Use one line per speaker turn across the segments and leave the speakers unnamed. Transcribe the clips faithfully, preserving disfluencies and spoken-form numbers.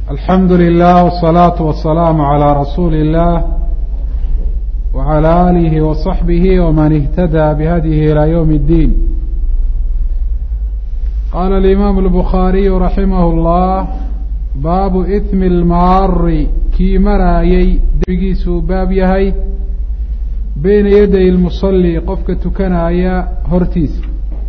الحمد لله والصلاة والسلام على رسول الله وعلى آله وصحبه ومن اهتدى بهديه إلى يوم الدين. قال الإمام البخاري رحمه الله: باب إثم المار kii maraayay dembigiisuu baab yahay bayna yaday المصلي qofka tukanaya hortiisa.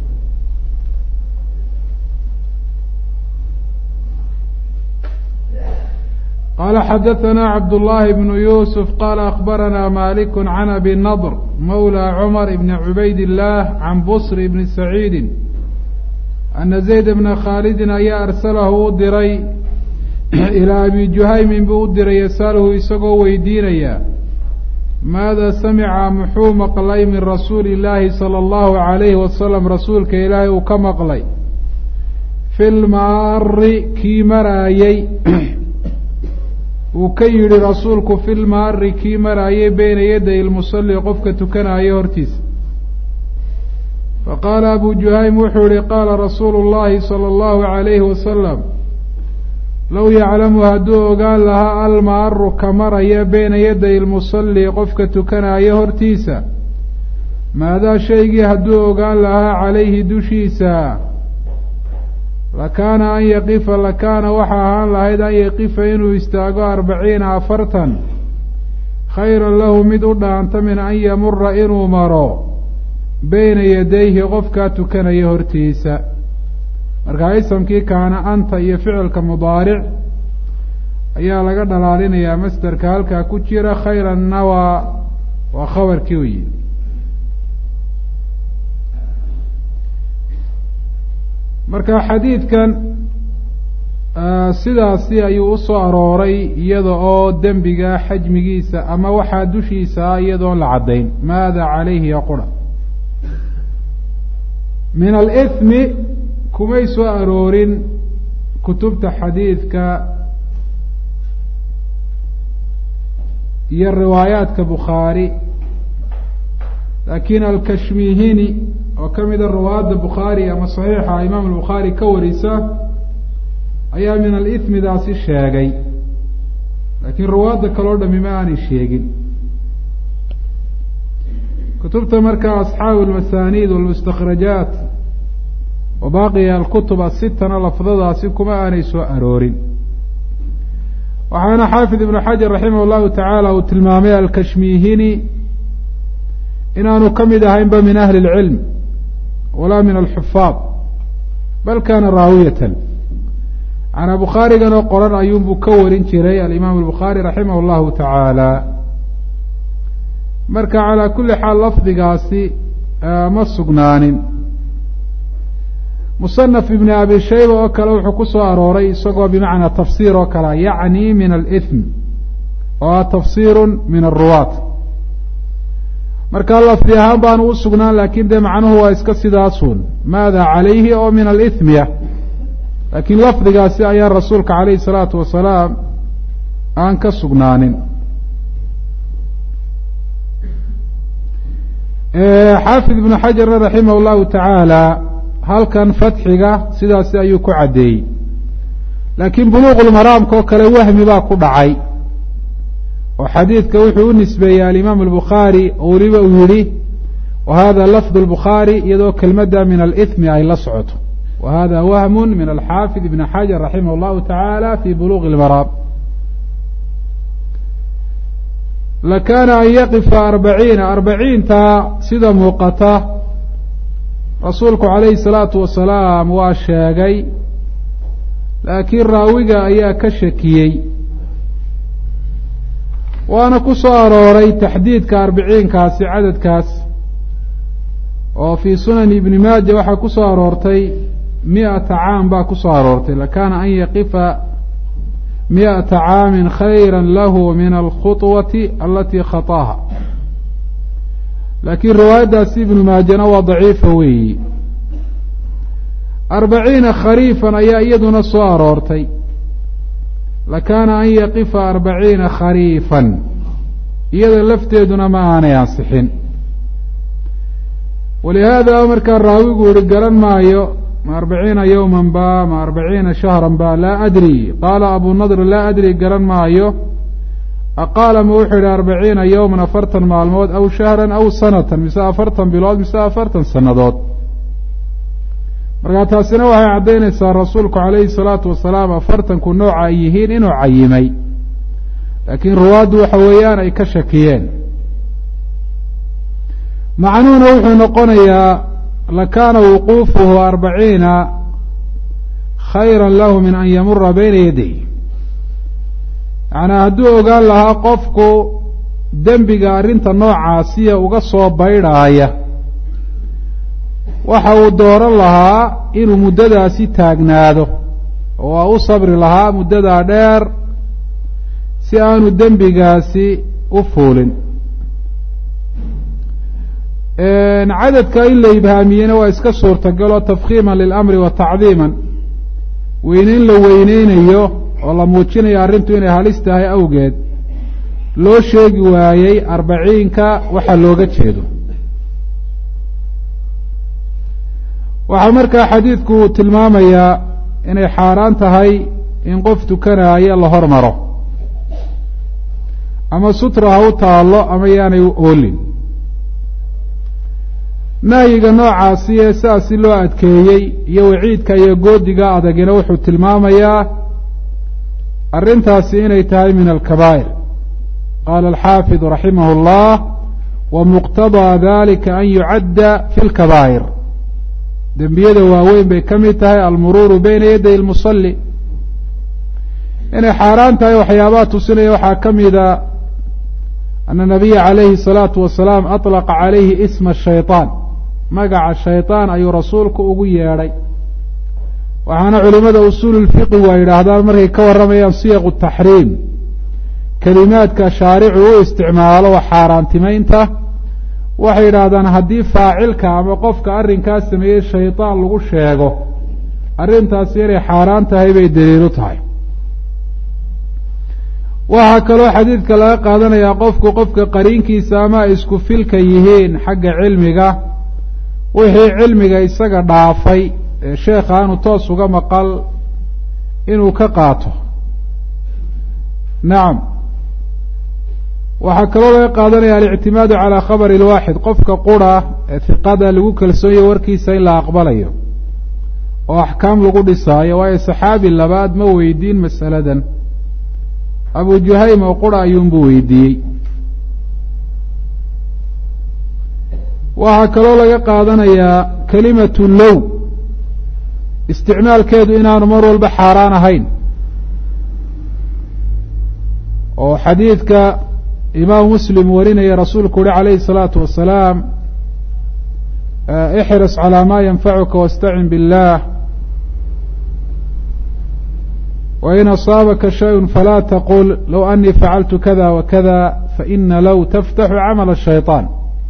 قال حدثنا عبد الله بن يوسف قال أخبرنا مالك عن أبي النضر مولى عمر بن عبيد الله عن بصر بن سعيد أن زيد بن خالد أيا أرسله دري إلى أبي جهيم بودر يسأله يسقو ويدينيا ماذا سمع محو مقلي من رسول الله صلى الله عليه وسلم رسولك إلهي وكمقلي في المار كي مرايي وكيل رسولك في المار كي مرايي بين يدي المصلي قفك تكناي هرتيس. فقال أبو جهيم وحوري قال رسول الله صلى الله عليه وسلم: لو يعلم هدو قال لها المار كمرايي بين يدي المصلي قفك تكناي هرتيسا ماذا شيء هدو قال لها عليه دشيسا لكان أن يقف لكان وحاها لهيد أن يقف إنه يستاقى أربعين أفرتا خيرا له مدودا أنت من أن يمر إنه مرو بين يديه غفكا تكن يهرتيسا مركايسم كي كان أنت يفعل كمضارع أيها لقد دلالين يا مستر كالكا كتير خيرا نوى وخبر كيوي. marka xadiidkan sidaasi ayuu u soo arooray iyada oo dembiga xajmigiisa ama waxaa dushiisa iyadoon la caddayn maada calayhi yaqula min alithmi kumay soo aroorin kutubta xadiidka iyo riwaayaadka bukhaari laakiin alkashmihini oo ka mid a riwaayadda bukhaari ama saxiixa imaam albukhaari ka warisa ayaa min alithmidaasi sheegay laakiin riwaayadda kaloo dhami ma aanay sheegin. kutubta markaa asxaabu almasaaniid walmustakhrajaat wa baaqiya alkutub asitana lafdadaasi kuma aanay soo aroorin. waxaana xaafid ibnu xajar raximah llahu tacaala uu tilmaamay alkashmihini inaanu ka mid ahaynba min ahli اlcilm walaa min alxufaad bal kana raawiyatan canaa bukhaarigan oo qoran ayuunbuu ka warin jiray alimaam albukhaari raximah اllahu tacaala. marka calaa kuli xaal lafdigaasi ma sugnaanin. musanaf ibni abi shayba oo kale wuxuu ku soo arooray isagoo bimacnaa tafsiir oo kale yacni min alithm oo ah tafsiiru min aruwaat. markaa lafdi ahaan baanu u sugnaan laakiin dee macnuhu waa iska sidaasun maada calayhi oo min alithmiya laakiin lafdigaasi ayaa rasuulka calayhi salaatu wasalaam aan ka sugnaanin. xaafid ibnu xajarna raximah llahu tacaala halkan fatxiga sidaasi ayuu ku caddeeyey laakiin buluuqulmaraamka oo kale wahmi baa ku dhacay oo xadiidka wuxuu u nisbeeyey alimaam albukhaari oo weliba uu yihi wa hada lafd albukhaari iyadoo kelmadda min alithmi ay la socoto wa hada wahmun min alxaafid ibn xajar raximah llahu tacaala fi buluuqi ilmaraam. lakaana an yaqifa arbaciina arbaciinta sida muuqata rasuulku calayhi salaatu wasalaam waa sheegay laakiin raawiga ayaa ka shakiyey waana ku soo arooray taxdiidka arbiciinkaasi cadadkaas oo fii sunani ibni maaja waxaa ku soo aroortay mi'ata caam baa ku soo aroortay lakaana an yaqifa mi'ata caamin khayra lahu min alkhutwati alatii khataaha laakiin riwaayaddaasi ibnu maajana waa daciifa weeyi. arbaciina khariifan ayaa iyaduna soo aroortay lakaana an yaqifa arbaciina khariifan iyada lafteeduna ma aanay ansixin. walihaada markaa raawigu yihi garan maayo ma arbaciina yowman ba ma arbaciina shahran ba laa adri qaala abu nadr laa adri garan maayo aqaala ma wuxuu yihi arbaciina yowman afartan maalmood aw shahran aw sanatan mise afartan bilood mise afartan sannadood markaa taasina waxay caddaynaysaa rasuulku calayhi salaatu wasalaam afartanku nooca ay yihiin inuu cayimay laakiin ruwaaddu waxa weeyaan ay ka shakiyeen macnuhuna wuxuu noqonayaa lakaana wuquufuhu arbaciina khayra lahu min an yamura bayna yaday yacnaa hadduu ogaan lahaa qofku dembiga arrinta noocaasiya uga soo baydhaaya waxa uu dooran lahaa inuu muddadaasi taagnaado oo waa u sabri lahaa muddadaa dheer si aanu dembigaasi u fuulin cadadka in la ibhaamiyena waa iska suurtagaloo tafkiiman lilamri wa tacdiiman weyneyn la weyneynayo oo la muujinayo arrintu inay halis tahay awgeed loo sheegi waayey arbaciinka waxaa looga jeedo waxaa markaa xadiidku tilmaamayaa inay xaaraan tahay in qof tukanaayo la hormaro ama sutra ha u taallo ama yaanay u oolin nahyiga noocaasi ee sidaasi loo adkeeyey iyo waciidka iyo goodiga adagina wuxuu tilmaamayaa arrintaasi inay tahay min alkabaa'ir qaala alxaafidu raximahu اllah wa muqtadaa dalika an yucadda fi lkabaa'ir dembiyada waaweyn bay ka mid tahay almuruuru bayna yaday lmusalli inay xaaraan tahay waxyaabaha tusinaya waxaa ka mida ana nabiya calayhi الsalaatu wasalaam aطlaqa calayhi isma shayطaan magaca shayطaan ayuu rasuulku ugu yeedhay waxaana culimada usuul اlfiqi waa yidhaahdaan markay ka warramayaan siyaqu taxriim kelimaadka shaaricu u isticmaalo wa xaaraantimaynta waxay yidhaahdaan haddii faacilka ama qofka arrinkaas sameeyey shayطaan lagu sheego arrintaasi inay xaaraan tahay bay daliilu tahay waxaa kaloo xadiidka laga qaadanayaa qofku qofka qariinkiisa ama ay isku filka yihiin xagga cilmiga wixii cilmiga isaga dhaafay ee sheekha aanu toos uga maqal inuu ka qaato nacam waxaa kaloo laga qaadanaya alictimaadu calaa khabari lwaaxid qofka qura ee hiqada lagu kalsoonyayo warkiisa in la aqbalayo oo axkaam lagu dhisaayo waayo saxaabi labaad ma weydiin masaladan abu juhaym oo qura ayuunbuu weydiiyey waxaa kaloo laga qaadanayaa kelimatu low isticmaalkeedu inaanu mar walba xaaraan ahayn oo xadiidka imaam muslim warinaya rasuulku uhi calayhi الsalaatu wasalaam ixris calىa ma yanfacuka wاstacin biاllah wain asaabaka shayء falaa taqul low anii facaltu kada wakada faina low taftaxu camal الshayطaan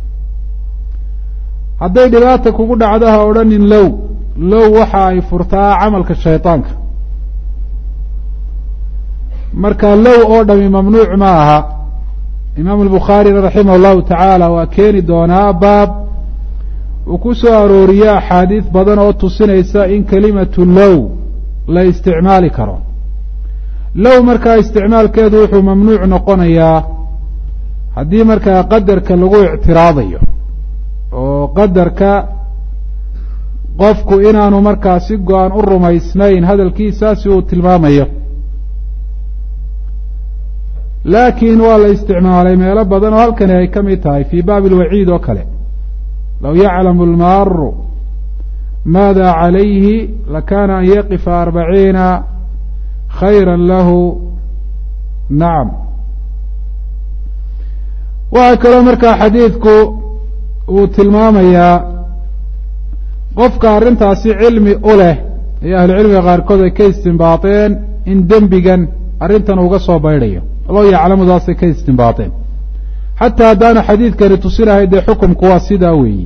hadday dhibaata kugu dhacdo ha odhanin low low waxa ay furtaa camalka shayطaanka marka low oo dhami mamnuuc ma aha imaam albukhaarina raximah اllahu tacaala waa keeni doonaa baab uu ku soo arooriyo axaadiis badan oo tusinaysa in kelimatu low la isticmaali karo low markaa isticmaalkeedu wuxuu mamnuuc noqonayaa haddii markaa qadarka lagu ictiraadayo oo qadarka qofku inaanu markaa si go-an u rumaysnayn hadalkiisaasi uu tilmaamayo laakiin waa la isticmaalay meelo badan oo halkani ay ka mid tahay fii baabi alwaciid oo kale low yaclamu almaaru maada calayhi lakana an yaqifa arbaciina khayra lahu nacam waxaa kaloo markaa xadiidku uu tilmaamayaa qofka arrintaasi cilmi u leh iyo ahlucilmiga qaarkood ay ka istinbaateen in dembigan arrintan uga soo baydhayo low yaclamudaasay ka istinbaateen xataa haddaanu xadiidkani tusinahay dee xukumku waa sidaa weeyi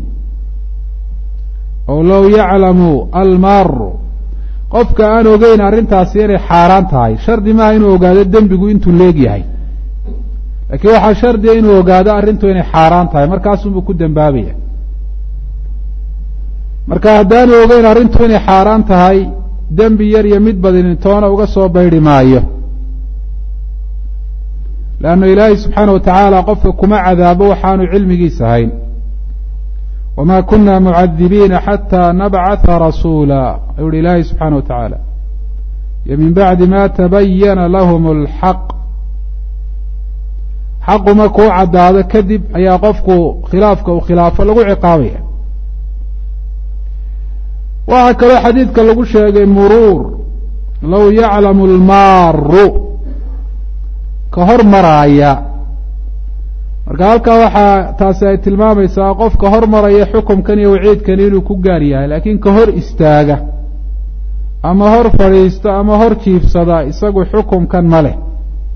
oo low yaclamu almaaru qofka aan ogeyn arrintaasi inay xaaraan tahay shardi maaha inuu ogaado dembigu intuu leeg yahay laakiin waxaa shardiga inuu ogaado arrintu inay xaaraan tahay markaasunbuu ku dembaabaya marka haddaanu ogeyn arrintu inay xaaraan tahay dembi yar iyo mid badinin toona uga soo baydhi maayo leannu ilaahay subxaana wa tacaala qofka kuma cadaabo waxaanu cilmigiisa hayn wamaa kuna mucadibiina xataa nabcatha rasuula ayuu uhi ilaahay subxaana wa tacaala iyo min bacdi ma tabayana lahum alxaq xaqu markuu caddaado kadib ayaa qofku khilaafka uu khilaafo lagu ciqaabaya waxaa kaloo xadiidka lagu sheegay muruur low yaclamu almaaru ka hor maraaya marka halkaa waxaa taasi ay tilmaamaysaa qofka hor maraya xukumkan iyo waciidkani inuu ku gaar yahay laakiin ka hor istaaga ama hor fadhiista ama hor jiifsada isagu xukumkan ma leh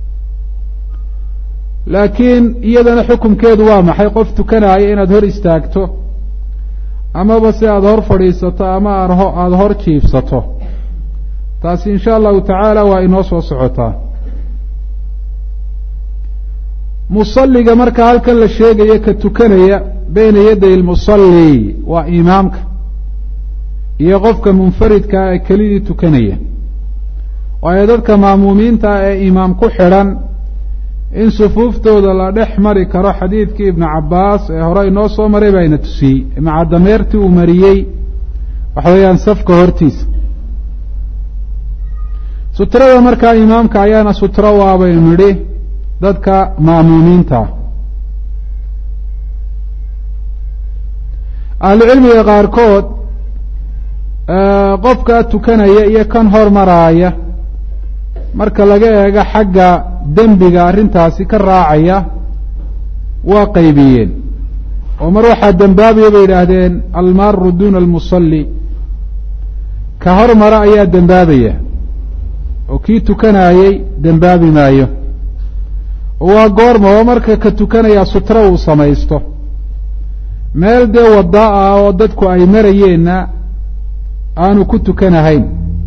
laakiin iyadana xukumkeedu waa maxay qof tukanaya inaad hor istaagto amaba si aada hor fadhiisato ama aada hor jiifsato taasi in sha allahu tacaala waa inoo soo socotaa musalliga marka halkan la sheegaya ka tukanaya bayna yaday lmusalli waa imaamka iyo qofka munfaridkaa ee kelidii tukanaya waayo dadka maamuumiinta ee imaam ku xidhan in sufuuftooda la dhex mari karo xadiidkii ibnu cabbaas ee hore inoo soo maray baa ina tusiyey maca dameertii uu mariyey waxa weeyaan safka hortiisa sutrada markaa imaamka ayaana sutro waabaynu nidhi dadka maamuumiinta ahlucilmiga qaarkood qofka tukanaya iyo kan hormaraaya marka laga eego xagga dembiga arrintaasi ka raacaya waa qaybiyeen oo mar waxaa dembaabaya bay yidhaahdeen almaaru duna almusalli ka hormara ayaa dembaabaya oo kii tukanayey dembaabi maayo waa goorma oo marka ka tukanaya sutro uu samaysto meel dee waddaa ah oo dadku ay marayeenna aanu ku tukanahayn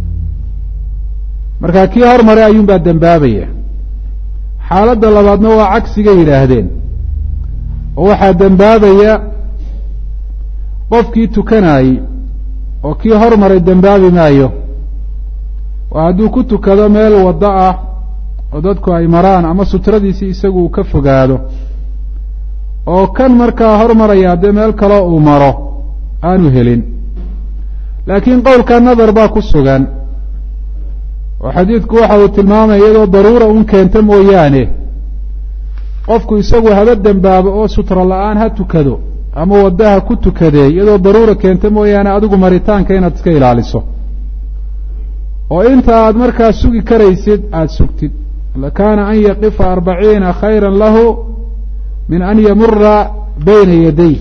marka kii hormaray ayuunbaa dembaabaya xaaladda labaadna waa cagsiga yidhaahdeen oo waxaa dembaabaya qofkii tukanayey oo kii hormaray dembaabi maayo oo hadduu ku tukado meel waddo ah oo dadku ay maraan ama sutradiisii isagu uu ka fogaado oo kan markaa hormaraya dee meel kaloo uu maro aanu helin laakiin qowlka nadar baa ku sugan oo xadiidku waxa uu tilmaamaya iyadoo daruura un keenta mooyaane qofku isagu haba dembaabo oo sutro la-aan ha tukado ama waddaha ku tukadee iyadoo daruura keenta mooyaane adigu maritaanka inaad iska ilaaliso oo inta aad markaa sugi karaysid aada sugtid lakaana an yaqifa arbaciina khayra lahu min an yamura bayna yaday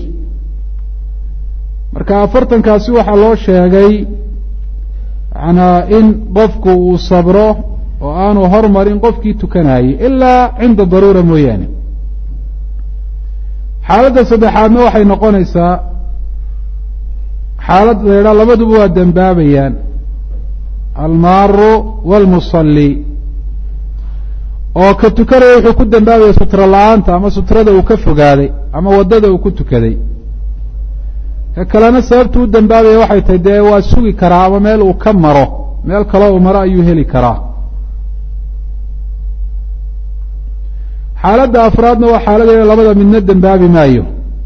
marka afartankaasi waxaa loo sheegay yanaa in qofku uu sabro oo aanu hormarin qofkii tukanayey ilaa cinda daruura mooyaane xaaladda saddexaadna waxay noqonaysaa xaalad la yidhaha labaduba waa dembaabayaan almaaru waalmusalli oo ka tukanaya wuxuu ku dembaabaya sutro la-aanta ama sutrada uu ka fogaaday ama waddada uu ku tukaday ka kalena sababtu u dembaabaya waxay tahay dee waa sugi karaa ama meel uu ka maro meel kaloo uu maro ayuu heli karaa xaaladda afraadna waa xaaladeeda labada midna dembaabi maayo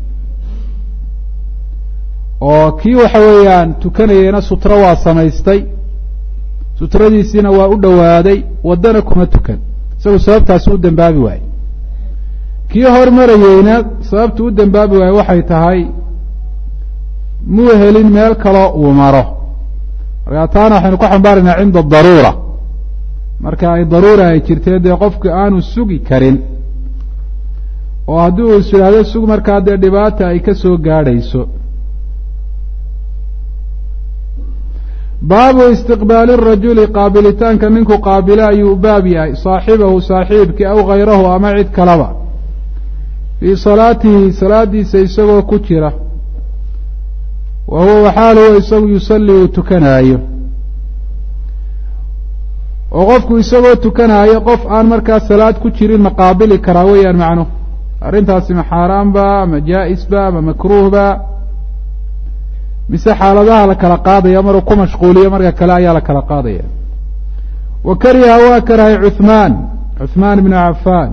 oo kii waxa weeyaan tukanayeyna sutro waa samaystay sutradiisiina waa u dhowaaday waddana kuma tukan isagu sababtaasi u dembaabi waaye kii hormarayeyna sababtu u dembaabi waaye waxay tahay muu helin meel kaloo uu maro markaa taana waxaynu ku xambaaraynaa cinda daruura marka ay daruura ay jirtee dee qofku aanu sugi karin oo haddii uu is yidhaahdo sug markaa dee dhibaata ay ka soo gaadhayso baabu istiqbaali rajuli qaabilitaanka ninku qaabilo ayuu u baab yahay saaxibahu saaxiibkii aw hayrahu ama cid kalaba fii salaatihi salaadiisa isagoo ku jira wa huwa waxaal huwa isagu yusalli uu tukanaayo oo qofku isagoo tukanaayo qof aan markaa salaad ku jirin ma qaabili karaa weeyaan macnuhu arrintaasi ma xaaraan ba ma jaa-is ba ma makruuh ba mise xaaladaha la kala qaadaya maruu ku mashquuliyo marka kale ayaa la kala qaadaya wa kariha waa karahay cuثmaan cuثmaan ibnu cafaan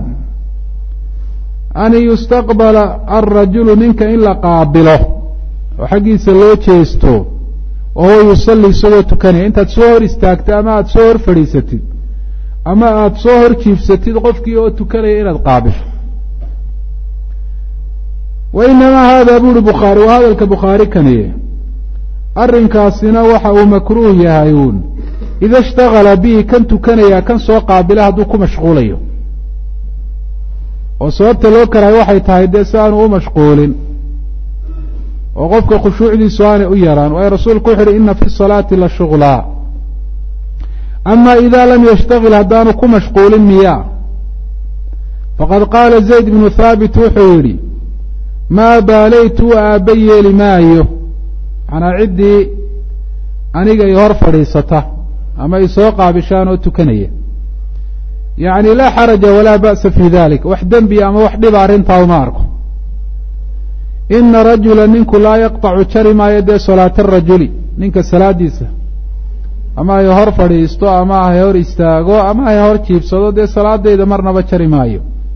an yustaqbala alrajulu ninka in la qaabilo oo xaggiisa loo jeesto oo huwa yusalli isagoo tukanaya intaad soo hor istaagto ama aada soo hor fadhiisatid ama aada soo hor jiifsatid qofkii oo tukanaya inaad qaabisho wa inamaa hada buuri bukhaari waa hadalka bukhaari kaniye arrinkaasina waxa uu makruuh yahay uun ida ishtagala bihi kan tukanaya kan soo qaabila hadduu ku mashquulayo oo sababta loo karahay waxay tahay dee si aanu u mashquulin oo qofka khushuucdiisu aanay u yaraan waayo rasuulku wuxu uhi ina fi salaati la shuglaa ama ida lam yashtagil haddaanu ku mashquulin miya faqad qaala zayd bnu thaabit wuxuu yidhi maa baalaytu u aabba yeeli maayo manaa ciddii aniga i hor fadhiisata ama i soo qaabishaan oo tukanaya yacni laa xaraja walaa ba'sa fi dalik wax dembiya ama wax dhiba arrintaa uma arko ina rajula ninku laa yaqطacu jari maayo dee salaata arajuli ninka salaadiisa ama ay hor fadhiisto ama ay hor istaago ama ay hor jiibsado dee salaadayda marnaba jari maayo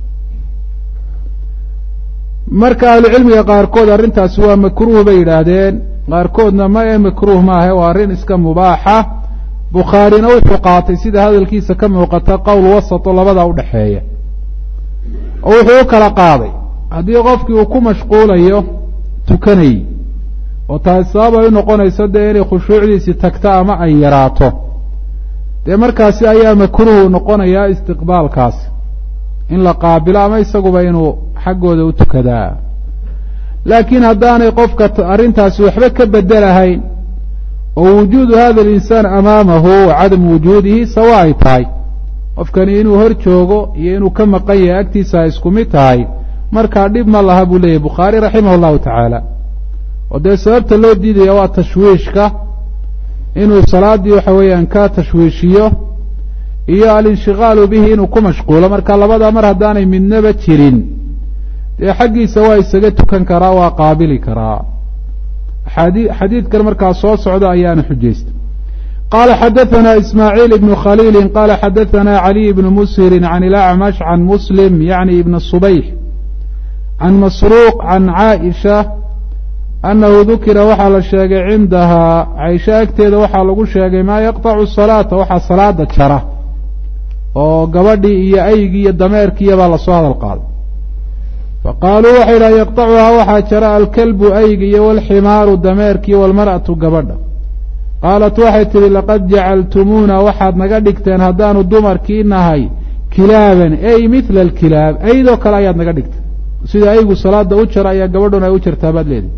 marka ahlucilmiga qaarkood arrintaasi waa makruuh bay yidhaahdeen qaarkoodna ma ee makruuh maahe waa arrin iska mubaaxa bukhaarina wuxuu qaatay sida hadalkiisa ka muuqata qowl wasato labadaa udhaxeeya oo wuxuu u kala qaaday haddii qofkii uu ku mashquulayo tukanayy oo taasi sabab ay u noqonayso dee inay khushuucdiisi tagto ama ay yaraato dee markaasi ayaa makruuh noqonayaa istiqbaalkaasi in la qaabilo ama isaguba inuu xaggooda u tukadaa laakiin haddaanay qofka arrintaasi waxba ka bedelahayn oo wujuudu hada alinsaan amaamahu wa cadamu wujuudihi sawa ay tahay qofkani inuu hor joogo iyo inuu ka maqan yahay agtiisa ay isku mid tahay markaa dhib ma laha buu leeyahy bukhaari raximah allahu tacaala oo dee sababta loo diidaya waa tashwiishka inuu salaaddii waxa weeyaan ka tashwiishiyo iyo alinshiqaalu bihi inuu ku mashquulo marka labadaa mar haddaanay midnaba jirin dee xaggiisa waa isaga tukan karaa waa qaabili karaa xadi xadiidkan markaa soo socda ayaana xujaysta qaala xadaثana ismaaciil ibnu khaliili qaala xadaثana caliy ibnu mushirin can ilacmash can muslim yacni ibna subayx can masruuq can caaisha annahu dukira waxaa la sheegay cindahaa caisha agteeda waxaa lagu sheegay maa yaqطacu salaata waxaa salaada jara oo gabadhii iyo aygii iyo dameerkiiya baa lasoo hadal qaaday faqaaluu waxay dhaha yaqطacuhaa waxaa jara alkalbu aygi iyo walximaaru dameerkiiyo walmar'atu gabadha qaalat waxay tidhi laqad jacaltumuuna waxaad naga dhigteen haddaanu dumarkii nahay kilaaban ey mila alkilaab aydoo kale ayaad naga dhigteen sida aygu salaada u jara ayaa gabadhuna ay u jartaa baad leedahay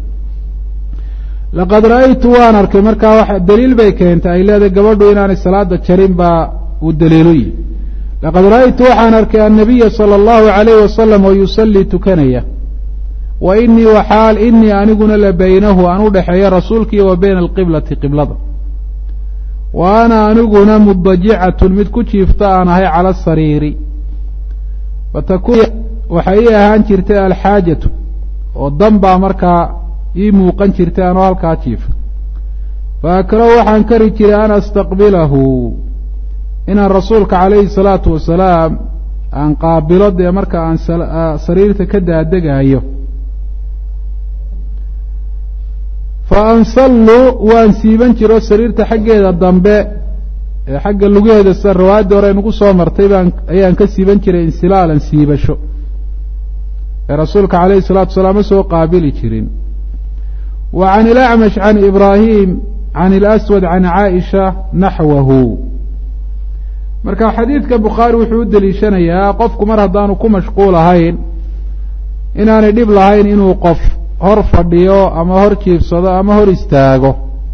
laqad ra'aytu waan arkay markaa wax daliil bay keentay ay leedahay gabadhu inaanay salaada jarin baa uu daliilu yihi laqad ra'aytu waxaan arkay annabiya sala allahu calayhi wasalam oo yusallii tukanaya wa inii waxaal inii aniguna la baynahu aan u dhexeeya rasuulkiiyo wa bayna alqiblati qiblada wa ana aniguna mudajicatun mid ku jiifta aan ahay cala asariiri fatakun waxay ii ahaan jirtay alxaajatu oo dan baa markaa ii muuqan jirtay anoo halkaa jiifa fa akrahu waxaan kari jiray an astaqbilahu inaan rasuulka calayhi salaatu wasalaam aan qaabilo dee marka aan sariirta ka daadegaayo fa ansallu waan siiban jiro sariirta xaggeeda dambe ee xagga lugaheeda sida riwaayadda hore nagu soo martay baan ayaan ka siiban jiray insilaalan siibasho ee rasuulka calayhi salatu wasalaam ma soo qaabili jirin wa can ilacmash can ibraahim can ilaswad can caaisha naxwahu marka xadiidka bukhaari wuxuu u deliishanayaa qofku mar haddaanu ku mashquul ahayn inaanay dhib lahayn inuu qof hor fadhiyo ama hor jiibsado ama hor istaago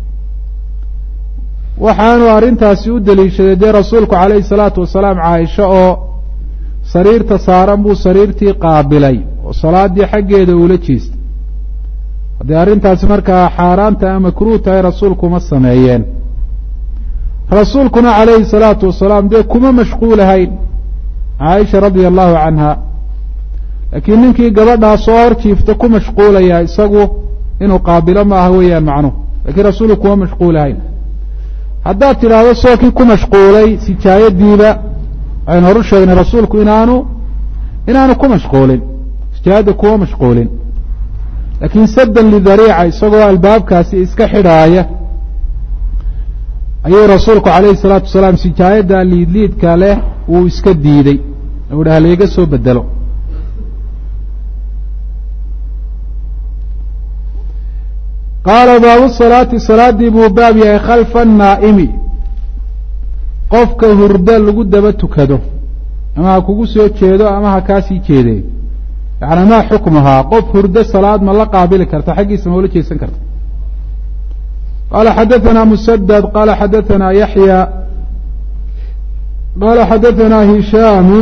waxaanu arrintaasi u deliishaday dee rasuulku calayhi salaatu wasalaam caaisha oo sariirta saaran buu sariirtii qaabilay oo salaaddii xaggeeda uula jeestay haddii arrintaasi markaa xaaraanta ama makruuh tahay rasuulku ma sameeyeen rasuulkuna calayhi salaatu wasalaam dee kuma mashquulahayn caaisha radia allahu canha laakiin ninkii gabadhaa soo hor jiifta ku mashquulaya isagu inuu qaabilo ma aha weeyaan macnuhu laakiin rasuulku kuma mashquulahayn. haddaad tidhaahdo sookii ku mashquulay sijaayadiiba aynu horu sheegnay rasuulku inaanu inaanu ku mashquulin, sijaayadda kuma mashquulin, laakiin saddan lidariica isagoo albaabkaasi iska xidhaaya ayuu rasuulku calayhi salaatu wasalaam sijaayadda liidliidka leh uu iska diiday u dhaha layga soo bedelo. qaala baabu salaati salaadii buu baab yahay khalfa annaa'imi qofka hurdo lagu daba tukado, ama ha kugu soo jeedo ama ha kaasii jeedee, yacni maa xukmuhaa qof hurdo salaad ma la qaabili karta, xaggiisa ma ula jeesan karta. qaala xadaثanaa musadad qaala xadaثanaa yaxya qaala xadaثanaa hishaamu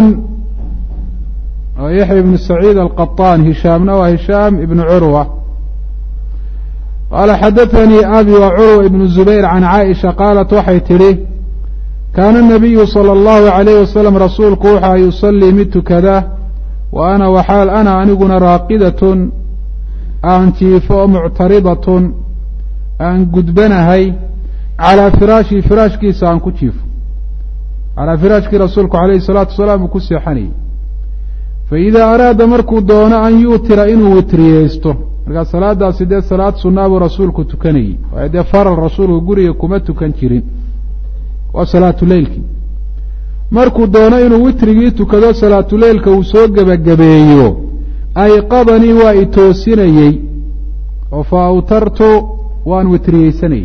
yaxya ibnu saciid alqaطaan, hishaamna waa hishaam ibnu curwa. qaala xadaثanii abi wa curwa ibnu zubayr can caaئisha qaalat waxay tidhi kaana الnabiyu salى اllahu عalayh wasalam rasuulku waxaa yusalii mid tukada wa ana waxaal ana aniguna raaqidatun aan jiifo oo muctaridatun aan gudbanahay calaa firaashii firaashkiisa aan ku jiifo, calaa firaashkii rasuulku calayhi الsalaatu wasalaam uu ku seexanayay. faidaa araada markuu doono an yuutira inuu witriyeysto, markaa salaadaasi dee salaad sunaa buu rasuulku tukanayey, waayo dee faral rasuulku guriga kuma tukan jirin, waa salaatuleylkii. markuu doono inuu witrigii tukado salaatuleylka uu soo gebagabeeyo ayqadanii waa i toosinayey oo fa awtartu waan witriyeysanayey,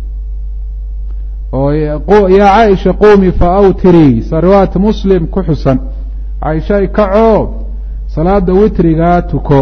oo yaa caaisha quumi fa awtirii sa riwaayat muslim ku xusan, caaisha i kacoo salaada witrigaa tuko.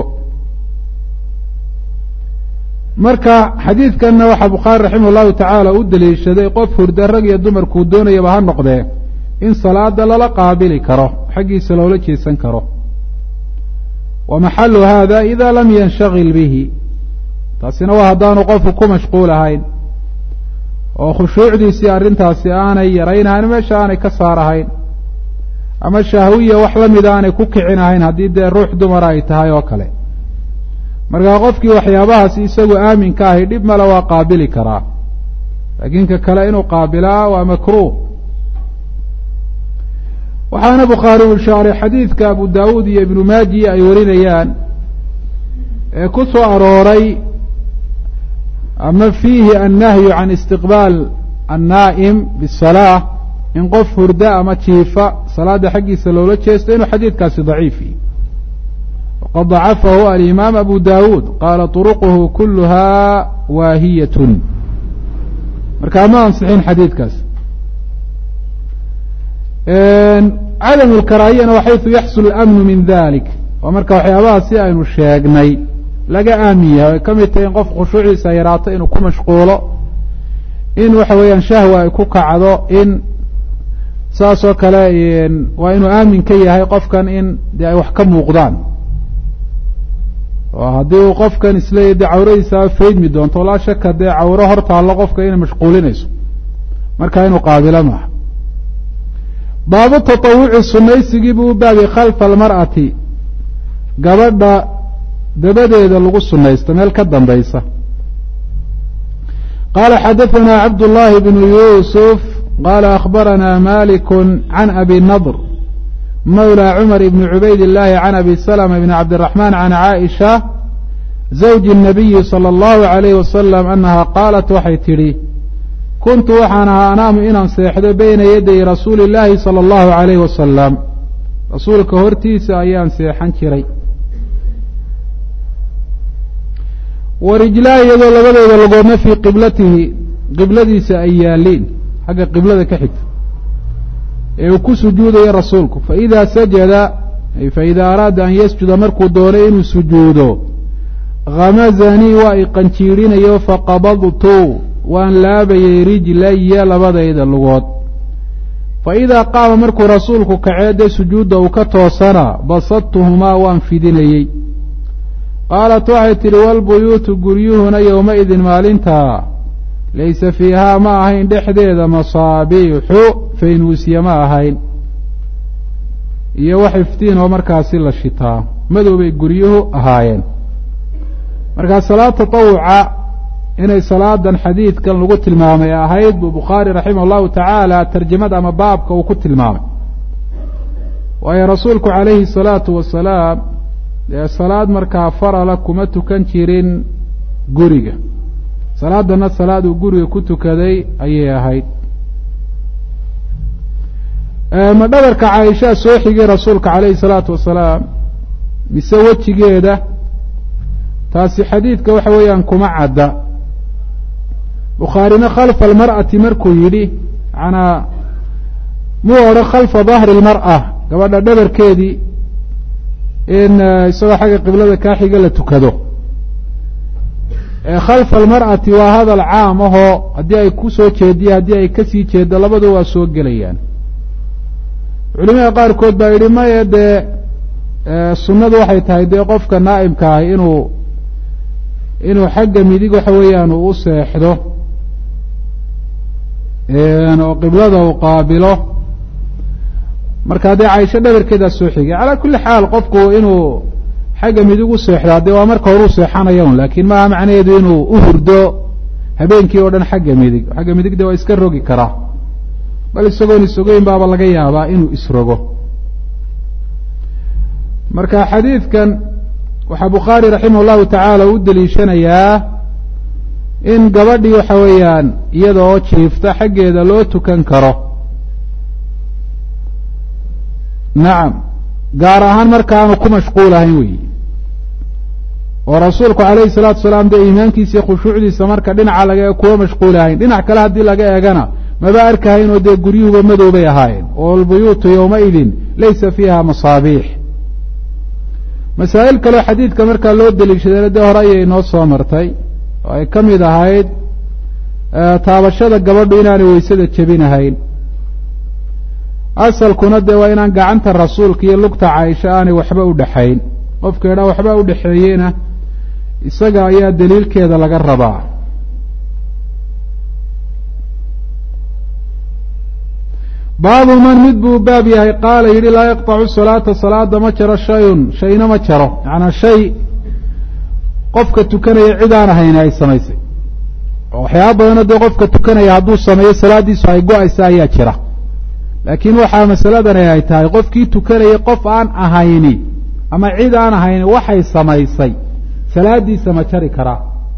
marka xadiidkanna waxaa bukhaari raximah اllahu tacaala u daliishaday qof hurda rag iyo dumarkuu doonayaba ha noqdee in salaada lala qaabili karo, xaggiisa loola jeesan karo. wa maxalu hada ida lam yanshagil bihi, taasina waa haddaanu qofku ku mashquul ahayn oo khushuucdiisii arrintaasi aanay yaraynahayn, meesha aanay ka saarahayn, ama shahwiya wax la mida aanay ku kicinahayn haddii dee ruux dumara ay tahay oo kale. markaa qofkii waxyaabahaasi isagu aamin ka ahi dhib male waa qaabili karaa, laakiin ka kale inuu qaabilaa waa makruuh. waxaana bukhaari u ishaaray xadiidka abu daawuud iyo ibnu maaji ay warinayaan ee ku soo arooray ama fiihi annahyu can istiqbaal annaa'im bisalaa, in qof hurda ama jiifa salaada xaggiisa loola jeesto, inuu xadiidkaasi daciifi. waqad dacafahu alimaam abu daawuud qaala turuquhu kuluha waahiyatun, markaa ma ansixin xadiidkaas. cadamu lkaraahiyana wa xaysu yaxsul amnu min dalik, waa marka waxyaabaha si aynu sheegnay laga aamin yahay, ay ka mid tahay in qof khushuuciisa yaraato inuu ku mashquulo, in waxa weeyaan shahwa ay ku kacdo, in saas oo kale waa inuu aamin ka yahay qofkan in dee ay wax ka muuqdaan, oo haddii uu qofkan isleeyahy dee cawradiisa faydmi doonto laa shaka dee cawro hor taallo qofka inay mashquulinayso, marka inuu qaabilo maaha. baabu taطawuci sunaysigii buu u baabay khalfa almar'ati, gabadha dabadeeda lagu sunaysto meel ka dambaysa. qaala xadaثanaa cabdullaahi bnu yuusuf qaala akhbaranaa malik can abi nadr mawlى cumar ibni cubayd illaahi can abi salma ibni cabdiraxmaan can caaisha zawji الnabiyi salى اllahu عalayh wasalam annaha qaalat waxay tidhi kuntu waxaan ahaa anaamu inaan seexdo bayna yaday rasuuli اllaahi salى اllahu عalayh wasalam, rasuulka hortiisa ayaan seexan jiray. wa rijlaa iyadoo labadeeda lugoodna fii qiblatihi qibladiisa ay yaaliin xagga qiblada ka xigta ee uu ku sujuudaya rasuulku. faإida sajada ay faإida araada an yasjuda markuu doonay inuu sujuudo hamazanii waa i qanjiirinayo faqabadtu waan laabayay rijlaya labadayda lugood. faidaa qaama markuu rasuulku kacee dee sujuudda uu ka toosana basadtuhumaa waan fidinayey. qaalat waxay tidhi walbuyuutu guryuhuna yowmaidin maalintaa laysa fiihaa ma ahayn dhexdeeda masaabiixu faynuusya ma ahayn iyo wax iftiin oo markaasi la shitaa, madow bay guryuhu ahaayeen. markaa salaad tatawuca inay salaadan xadiidkan lagu tilmaamay ahayd buu bukhaari raximah allahu tacaala tarjamada ama baabka uu ku tilmaamay waayo rasuulku calayhi salaatu wasalaam dee salaad markaa farala kuma tukan jirin guriga salaadana salaad uu guriga ku tukaday ayay ahayd ma dhabarka caaishaa soo xigay rasuulka calayhi salaatu wasalaam mise wejigeeda taasi xadiidka waxa weeyaan kuma cadda bukhaarina khalfa almar'ati markuu yidhi manaa muu odhan khalfa dahri almar'a gabadha dhabarkeedii in isagoo xagga qiblada kaa xiga la tukado khalfa almar'ati waa hadal caam ahoo haddii ay ku soo jeediyo haddii ay kasii jeeddo labadu waa soo gelayaan culimada qaarkood baa yidhi maya dee sunnadu waxay tahay dee qofka naa'imka ahi inuu inuu xagga midig waxa weeyaan uu u seexdo oo qiblada uu qaabilo markaa dee caisho dhabarkeedaa soo xigay calaa kulli xaal qofku inuu xagga midig u seexdo haddee waa marka hore u seexanaya un laakiin maaha macnaheedu inuu u hurdo habeenkii oo dhan xagga midig xagga midigda waa iska rogi karaa bal isagoon isogeyn baaba laga yaabaa inuu isrogo marka xadiidkan waxaa bukhaari raximah llahu tacaala u deliishanayaa in gabadhii waxa weeyaan iyada oo jiifta xaggeeda loo tukan karo nacam gaar ahaan markaanu ku mashquul ahayn weyi oo rasuulku calayhi salaatu wasalaam dee iimaankiisa iyo khushuucdiisa marka dhinaca laga e kuwa mashquul ahayn dhinac kale haddii laga eegana maba arkahayn oo dee guryuhuba madow bay ahaayeen oo albuyuutu yowmaidin laysa fiiha masaabiix masaa'il kaleo xadiidka markaa loo deliishadayna dee hore ayay inoo soo martay oo ay ka mid ahayd taabashada gabadhu inaanay weysada jebinahayn asalkuna dee waa inaan gacanta rasuulka iyo lugta caaisha aanay waxba u dhexayn qofkeedha waxba u dhexeeyeyna isaga ayaa daliilkeeda laga rabaa baabu man mid buu baab yahay qaala yidhi laa yaqطacu salaata salaada ma jaro shayun shayna ma jaro macanaa shay qofka tukanaya cid aan ahayn ay samaysay oo waxyaaba badanoo dee qofka tukanaya hadduu sameeyo salaaddiisu ay go-aysa ayaa jira laakiin waxaa masaladani ay tahay qofkii tukanayay qof aan ahayni ama cid aan ahayni waxay samaysay salaaddiisa ma jari karaa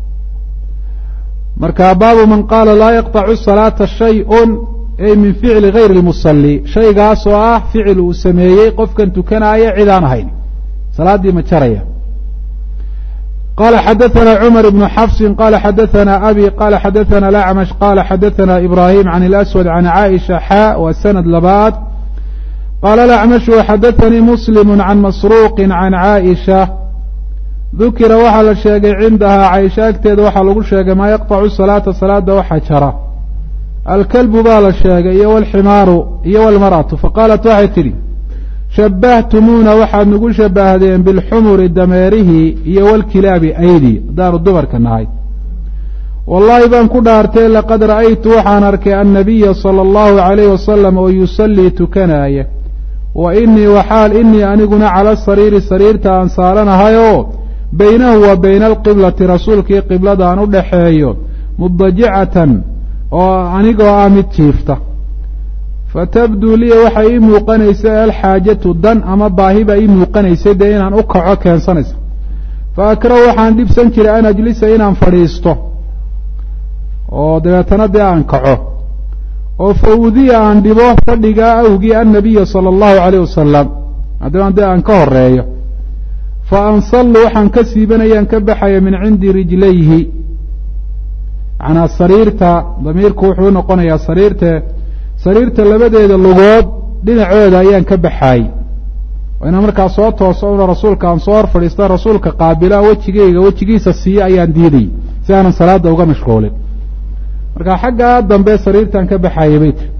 marka baabu man qaala laa yaqطacu salaata shayun ay min ficli gayri lmusalli shaygaas oo ah ficil uu sameeyey qofkan tukanaaya cid aan ahayn salaaddii ma jaraya qala xadaثana cumar ibnu xafsin qala xadaثana abi qala xadaثana lacmash qala xadaثana ibrahim can اlaswad can caaisha xa waa sanad labaad qala lacmashu xadaثanii muslim can masruuqi can caaisha dukira waxaa la sheegay cindahaa caaisha agteeda waxaa lagu sheegay maa yaqطacu salaata salaada waxa jara alkalbu baa la sheegay iyo walximaaru iyo walmar'atu faqaalat waxay tidhi shabbahtumuuna waxaad nagu shabahdeen bilxumuri dameerihii iyo walkilaabi aydi haddaanu dumarka nahay wallaahi baan ku dhaartay laqad ra'aytu waxaan arkay annabiya sala allahu calayhi wasalam oo yusallii tukanaaya wa inii waxaal inii aniguna cala sariiri sariirta aan saaranahay oo baynahu wa bayna alqiblati rasuulkii qiblada aan u dhaxeeyo mudajicatan oo anigoo ah mid jiifta fatabduu liya waxay ii muuqanaysay alxaajatu dan ama baahi baa ii muuqanaysay dee inaan u kaco keensanaysa fa akrahu waxaan dhibsan jiray an ajlisa inaan fadhiisto oo dabeetana dee aan kaco oo fa udiya aan dhibo fadhigaa awgii annabiya sala allahu calayh wasalam haddana dee aan ka horeeyo fa ansallu waxaan ka siibanayaan ka baxaya min cindi rijlayhi macnaa sariirta damiirku wuxuu noqonayaa sariirte sariirta labadeeda lugood dhinacooda ayaan ka baxaayey oo inaan markaa soo tooso una rasuulka aan soo hor fadhiista rasuulka qaabila wejigeyga wejigiisa siiye ayaan diidayy si aanan salaada uga mashquulin marka xaggaa dambe sariirtaan ka baxaayey bay tiri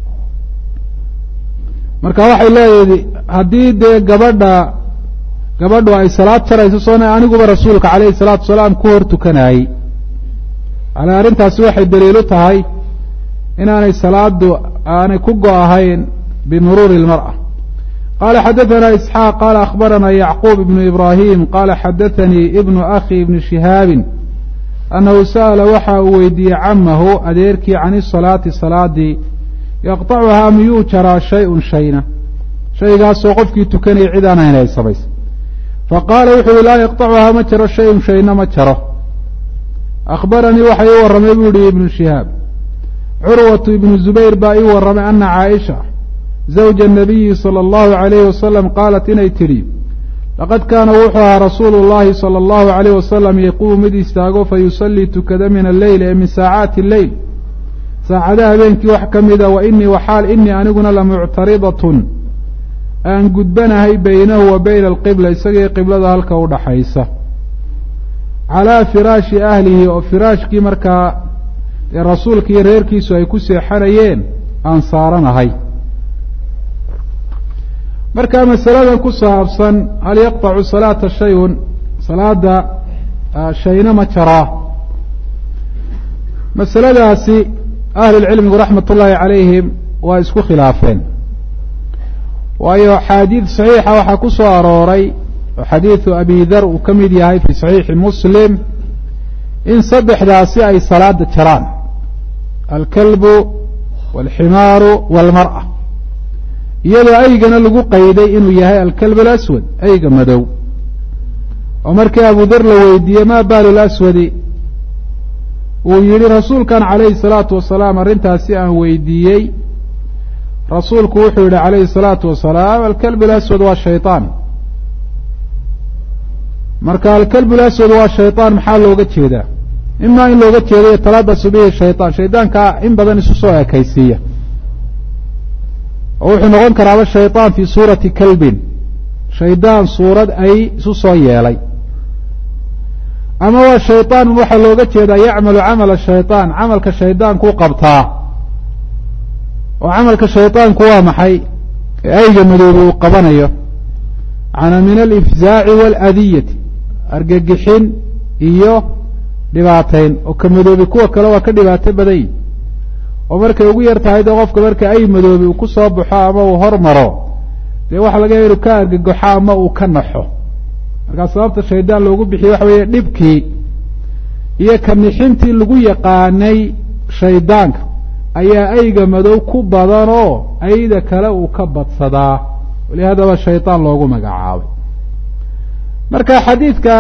marka waxay leedahay haddii dee gabadha gabadhu ay salaad jarayso soona aniguba rasuulka calayhi salaatu wasalaam ku hor tukanaayey ala arrintaasi waxay daliilu tahay inaanay salaadu aanay ku go-ahayn bimuruuri اlmarأة qala xadaثana isxaaq qala akhbarana yacquub ibnu ibrahim qala xadaثanii ibnu akhi ibni shihaabi annahu sa'ala waxa uu weydiiyey camahu adeerkii can isalaati salaadii yaqطacuhaa miyuu jaraa shay-un shayna shaygaasoo qofkii tukanaya cid aan ahayn ay samaysa faqaala wuxuu yihi laa yaqطacuhaa ma jaro shay-un shayna ma jaro akhbaranii waxa ii warramay buu yihi ibnu shihaab curwatu ibnu zubayr baa ii warramay ana caaisha zawja الnabiyi salى اllahu عalayhi wasalam qaalat inay tidhi laqad kaana wuxuu ahaa rasuulu اllahi salى اllahu عalayh wasalam yaquumu mid istaago fayusallii tukada min alleyl ee min saacaati اleyl saacadaha habeenkii wax ka mida wa inii waxaal inii aniguna lamuctaridatun aan gudbanahay baynahu wa bayna alqibla isagii qiblada halka u dhaxaysa calaa firaashi ahlihi oo firaashkii markaa ee rasuulka iyo reerkiisu ay ku seexanayeen aan saaranahay markaa masaladan ku saabsan hal yaqطacu salaata shayun salaada shayna ma jaraa masaladaasi ahlulcilmigu raxmat ullaahi calayhim waa isku khilaafeen waayo xaadiid saxiixa waxaa ku soo arooray oo xadiidu abi dar uu ka mid yahay fii saxiixi muslim in saddexdaasi ay salaada jaraan alkalbu waalximaaru waalmar'a iyadoo aygana lagu qayday inuu yahay alkalb alaswad ayga madow oo markii abu dar la weydiiyey maa baalu laswadi uu yidhi rasuulkan calayhi salaatu wasalaam arrintaasi aan weydiiyey rasuulku wuxuu yihi calayhi salaatu wasalaam alkalb alaswad waa shayطaan marka alkalb alaswad waa shayطaan maxaa looga jeedaa imaa in looga jeedayo talaadasu bihi shayطaan shaydaankaa in badan isu soo ekaysiiya oo wuxuu noqon karaaba shayطaan fii suurati kalbin shaydaan suurad ay isu soo yeelay ama waa shayطaan waxaa looga jeedaa yacmalu camala shayطaan camalka shaydaankuu qabtaa oo camalka shayطaanku waa maxay ee ayga madoobi uu qabanayo cana min alifzaaci waaladiyati argagixin iyo dhibaateyn oo ka madoobi kuwa kale waa ka dhibaato badanyi oo markay ugu yar tahay dee qofka marka ay madoobi uu ku soo baxo ama uu hormaro dee waxa laga yaha inu ka argagaxo ama uu ka naxo markaa sababta shaydaan loogu bixiye waxa weeye dhibkii iyo ka nixintii lagu yaqaanay shaydaanka ayaa ayga madow ku badan oo ayda kale uu ka badsadaa walihaadaba shayطaan loogu magacaabay marka xadiidka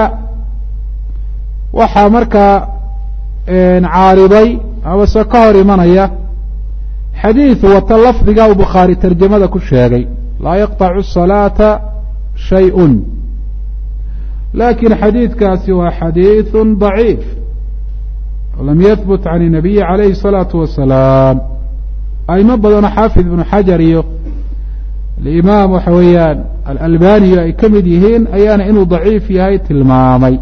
waxaa markaa caariday amase ka hor imanaya xadiid wata lafdiga uu bukhaari tarjamada ku sheegay laa yaqطacu الصalaata shayء lakin xadiidkaasi waa xadiiث ضaciif lam yahbut can الnabiyi عalayhi الصalaaةu wasalaam aimo badano xaafid ibnu xajar iyo alimaam waxa weeyaan alalbaniyo ay ka mid yihiin ayaana inuu daciif yahay tilmaamay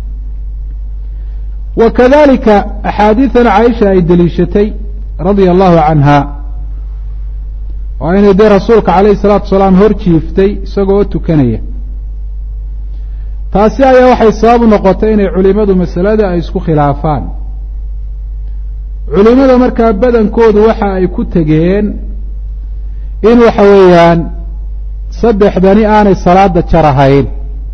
wa kadalika axaadiidan caaisha ay deliishatay radia allahu canha oo inay dee rasuulka calayhi الsalaatu wasalaam hor jiiftay isagoo o tukanaya taasi ayaa waxay sabab noqotay inay culimadu masalada ay isku khilaafaan culimada markaa badankoodu waxa ay ku tegeen in waxa weeyaan saddexdani aanay salaada jar ahayn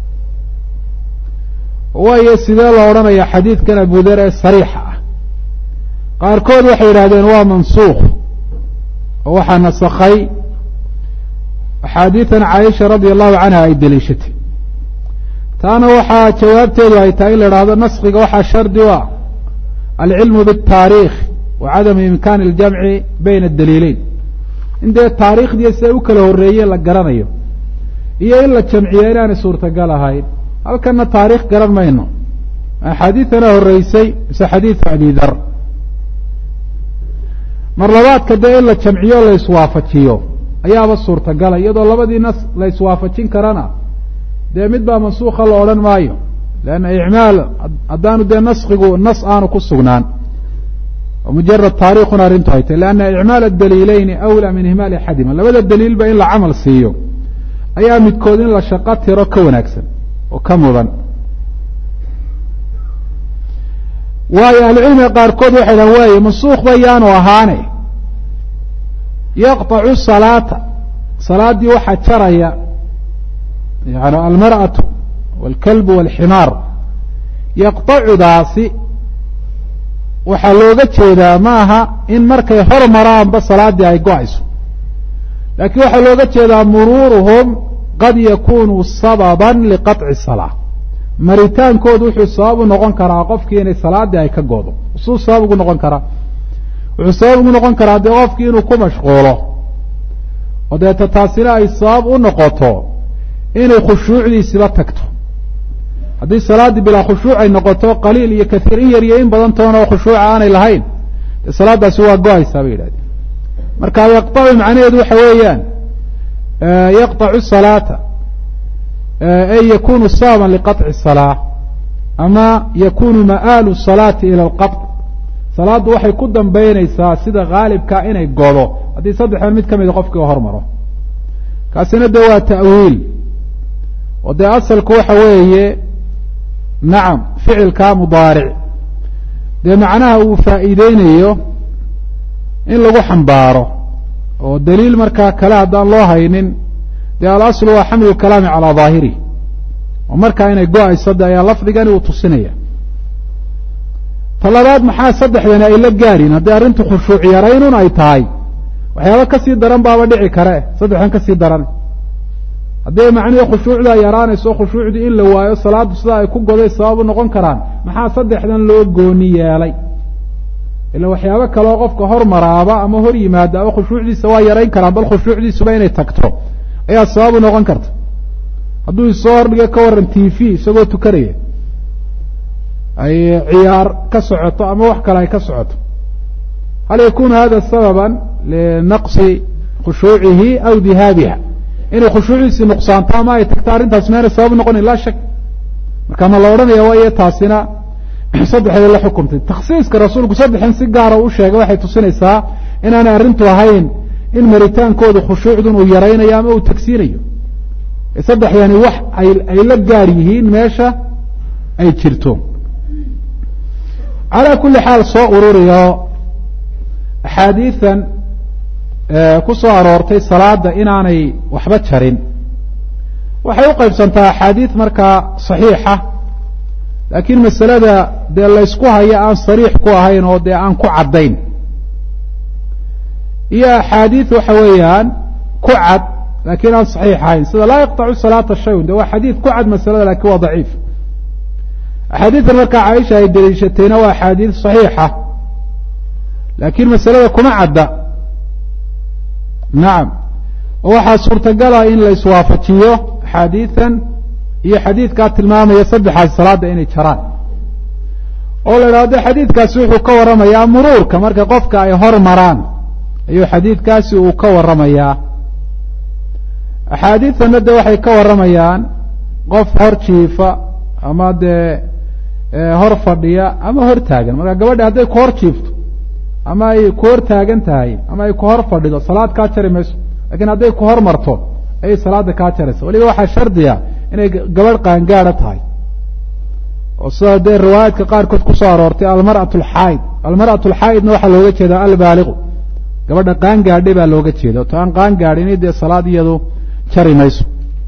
waayo sidee loo odhanaya xadiidkan abudar ee sariixa ah qaarkood waxay yidhahdeen waa mansuukh oo waxaa nasakhay axaadiidan caaisha radia allahu canha ay deliishatay taana waxaa jawaabteedu ay tahay in la idhaahdo naskiga waxaa shardi u ah alcilmu bاtaariikh wa cadami imkaani اljamci bayna adaliileyn in dee taariikhdiiyo siday u kala horreeye la garanayo iyo in la jamciya inaanay suurtagal ahayn halkana taariikh garan mayno axaadiidana horreysay mise xadiidu abi dar mar labaadka dee in la jamciyo la iswaafajiyo ayaaba suurtagala iyadoo labadii nas la iswaafajin karana dee mid baa mansuuka la odhan maayo leanna icmaal haddaanu dee naskigu nas aanu ku sugnaan oo mujarad taariikhuna arrintu ay tahy leanna icmaal adaliileyni awlaa min ihmaali axadima labada daliilba in la camal siiyo ayaa midkood in la shaqo tiro ka wanaagsan oo ka mudan waayo ahlucilmiga qaarkood waxay dhahan waaye mansuukhba yaanu ahaane yaqطacu salaata salaaddii waxaa jaraya yani almarأaةu wاlkalbu wاlximaar yaqطacudaasi waxaa looga jeedaa maaha in markay hor maraanba salaadii ay go-ayso laakiin waxaa looga jeedaa muruuruhum qad yakunu sababan liqaطci salaa maritaankoodu wuxuu sabab u noqon karaa qofkii inay salaadii ay ka goodo usuu sabab ugu noqon karaa wuxuu sabab ugu noqon karaa dee qofkii inuu ku mashquulo oo deeta taasina ay sabab u noqoto inay khushuucdiisiba tagto haddii salaaddii bilaa khushuuc ay noqoto qaliil iyo kaiir in yar iyo in badan toona oo khushuuca aanay lahayn dee salaadaasi waa go-aysaa bay yidhahdeen marka yaqطacu macnaheedu waxa weeyaan yaqطacu salaata ay yakunu sababan liqaطci الsalaa ama yakunu ma'aalu salaati ila اlqaطc salaaddu waxay ku dambaynaysaa sida haalibka inay godo haddii saddexdan mid ka mida qofkii hormaro kaasina de waa ta'wiil oo dee asalku waxa weeye nacam ficilkaa mudaaric dee macnaha uu faa'iideynayo in lagu xambaaro oo daliil markaa kale haddaan loo haynin dee alaslu waa xamlu lkalaami calaa daahirih oo markaa inay go-ayso de ayaa lafdigani uu tusinaya talabaad maxaa saddexdani ay la gaadhin haddii arrintu khushuuc yaraynun ay tahay waxyaaba kasii daran baaba dhici kare saddexdan kasii daran haddii macnihi khushuucda yaraanayso khushuucdii in la waayo salaaddu sidaa ay ku goday sabab u noqon karaan maxaa saddexdan loo gooni yeelay ila waxyaabo kaleoo qofka hor maraaba ama hor yimaada ama khushuucdiisa waa yarayn karaan bal khushuucdiisuba inay tagto ayaa sabab u noqon karta hadduu isoo hordhiga ka waran t v isagoo tukanaya ay ciyaar ka socoto ama wax kale ay ka socoto hal yakunu hada sababan linaqsi khushuucihi aw dihaabiha inay khushuucdiisii nuqsaanto ama ay tagto arrintaas meena sabab noqonayn laa shak marka ma la odhanaya waayo taasina saddexda la xukumtay takhsiiska rasuulku saddexdan si gaara u sheegay waxay tusinaysaa inaanay arrintu ahayn in maritaankooda khushuucdun uu yaraynayo ama uu tagsiinayo saddexdani wax ay ay la gaar yihiin meesha ay jirto calaa kulli xaal soo ururiyo axaadiidan ku soo aroortay salaada inaanay waxba jarin waxay u qaybsantaa axaadiid markaa saxiixa laakiin masalada dee laysku hayo aan sariix ku ahayn oo dee aan ku caddayn iyo axaadiid waxa weeyaan ku cad laakiin aan saxiix ahayn sida laa yaqطacu salaata shayun de waa xadiid ku cad masalada lakin waa daciif axaadiidan markaa caaisha ay daliishatayna waa axaadiid saxiixa laakiin masalada kuma cadda nacam oo waxaa suurtagala in la iswaafajiyo axaadiidan iyo xadiidkaa tilmaamaya saddexaas salaada inay jaraan oo la idhahdo xadiidkaasi wuxuu ka warramayaa muruurka marka qofka ay hor maraan ayuu xadiidkaasi uu ka warramayaa axaadiidana de waxay ka warramayaan qof hor jiifa ama dee hor fadhiya ama hor taagan marka gabadha hadday ku hor jiifto ama ay ku hor taagan tahay ama ay ku hor fadhido salaad kaa jari mayso lakin hadday ku hor marto ayay salaada kaa jaraysa waliba waxaa shardiya inay gabadh qaangaada tahay oo sida dee riwaayaadka qaarkood kusoo aroortay almar'atu alxaaid almar'atu alxaaidna waxaa looga jeedaa albaaliqu gabadha qaangaadhay baa looga jeeda to aan qaangaadhini dee salaad iyadu jari mayso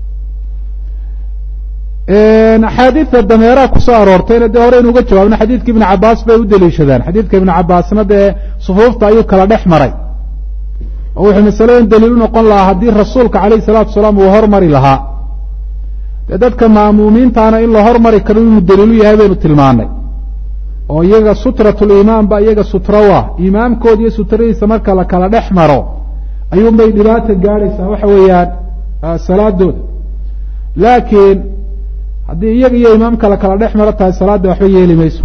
axaadiidta dameeraha kusoo aroortayna dee hore inuga jawaabna xadiidka ibnu cabaas bay u daliishadaan xadiidka ibnu cabaasna dee sufuufta ayuu kala dhex maray oo wuxuu masaladan daliil u noqon lahaa haddii rasuulka calayhi salaatu wasalaam uu hormari lahaa dee dadka ma'muumiintaana in la hormari karo inuu daliilu yahay baynu tilmaanay oo iyaga sutratulimaam ba iyaga sutrawa imaamkooda iyo sutradiisa marka la kala dhex maro ayuunbay dhibaata gaadhaysaa waxa weeyaan salaadooda laakiin haddii iyaga iyo imaamka la kala dhex maro tahay salaadda waxba yeeli mayso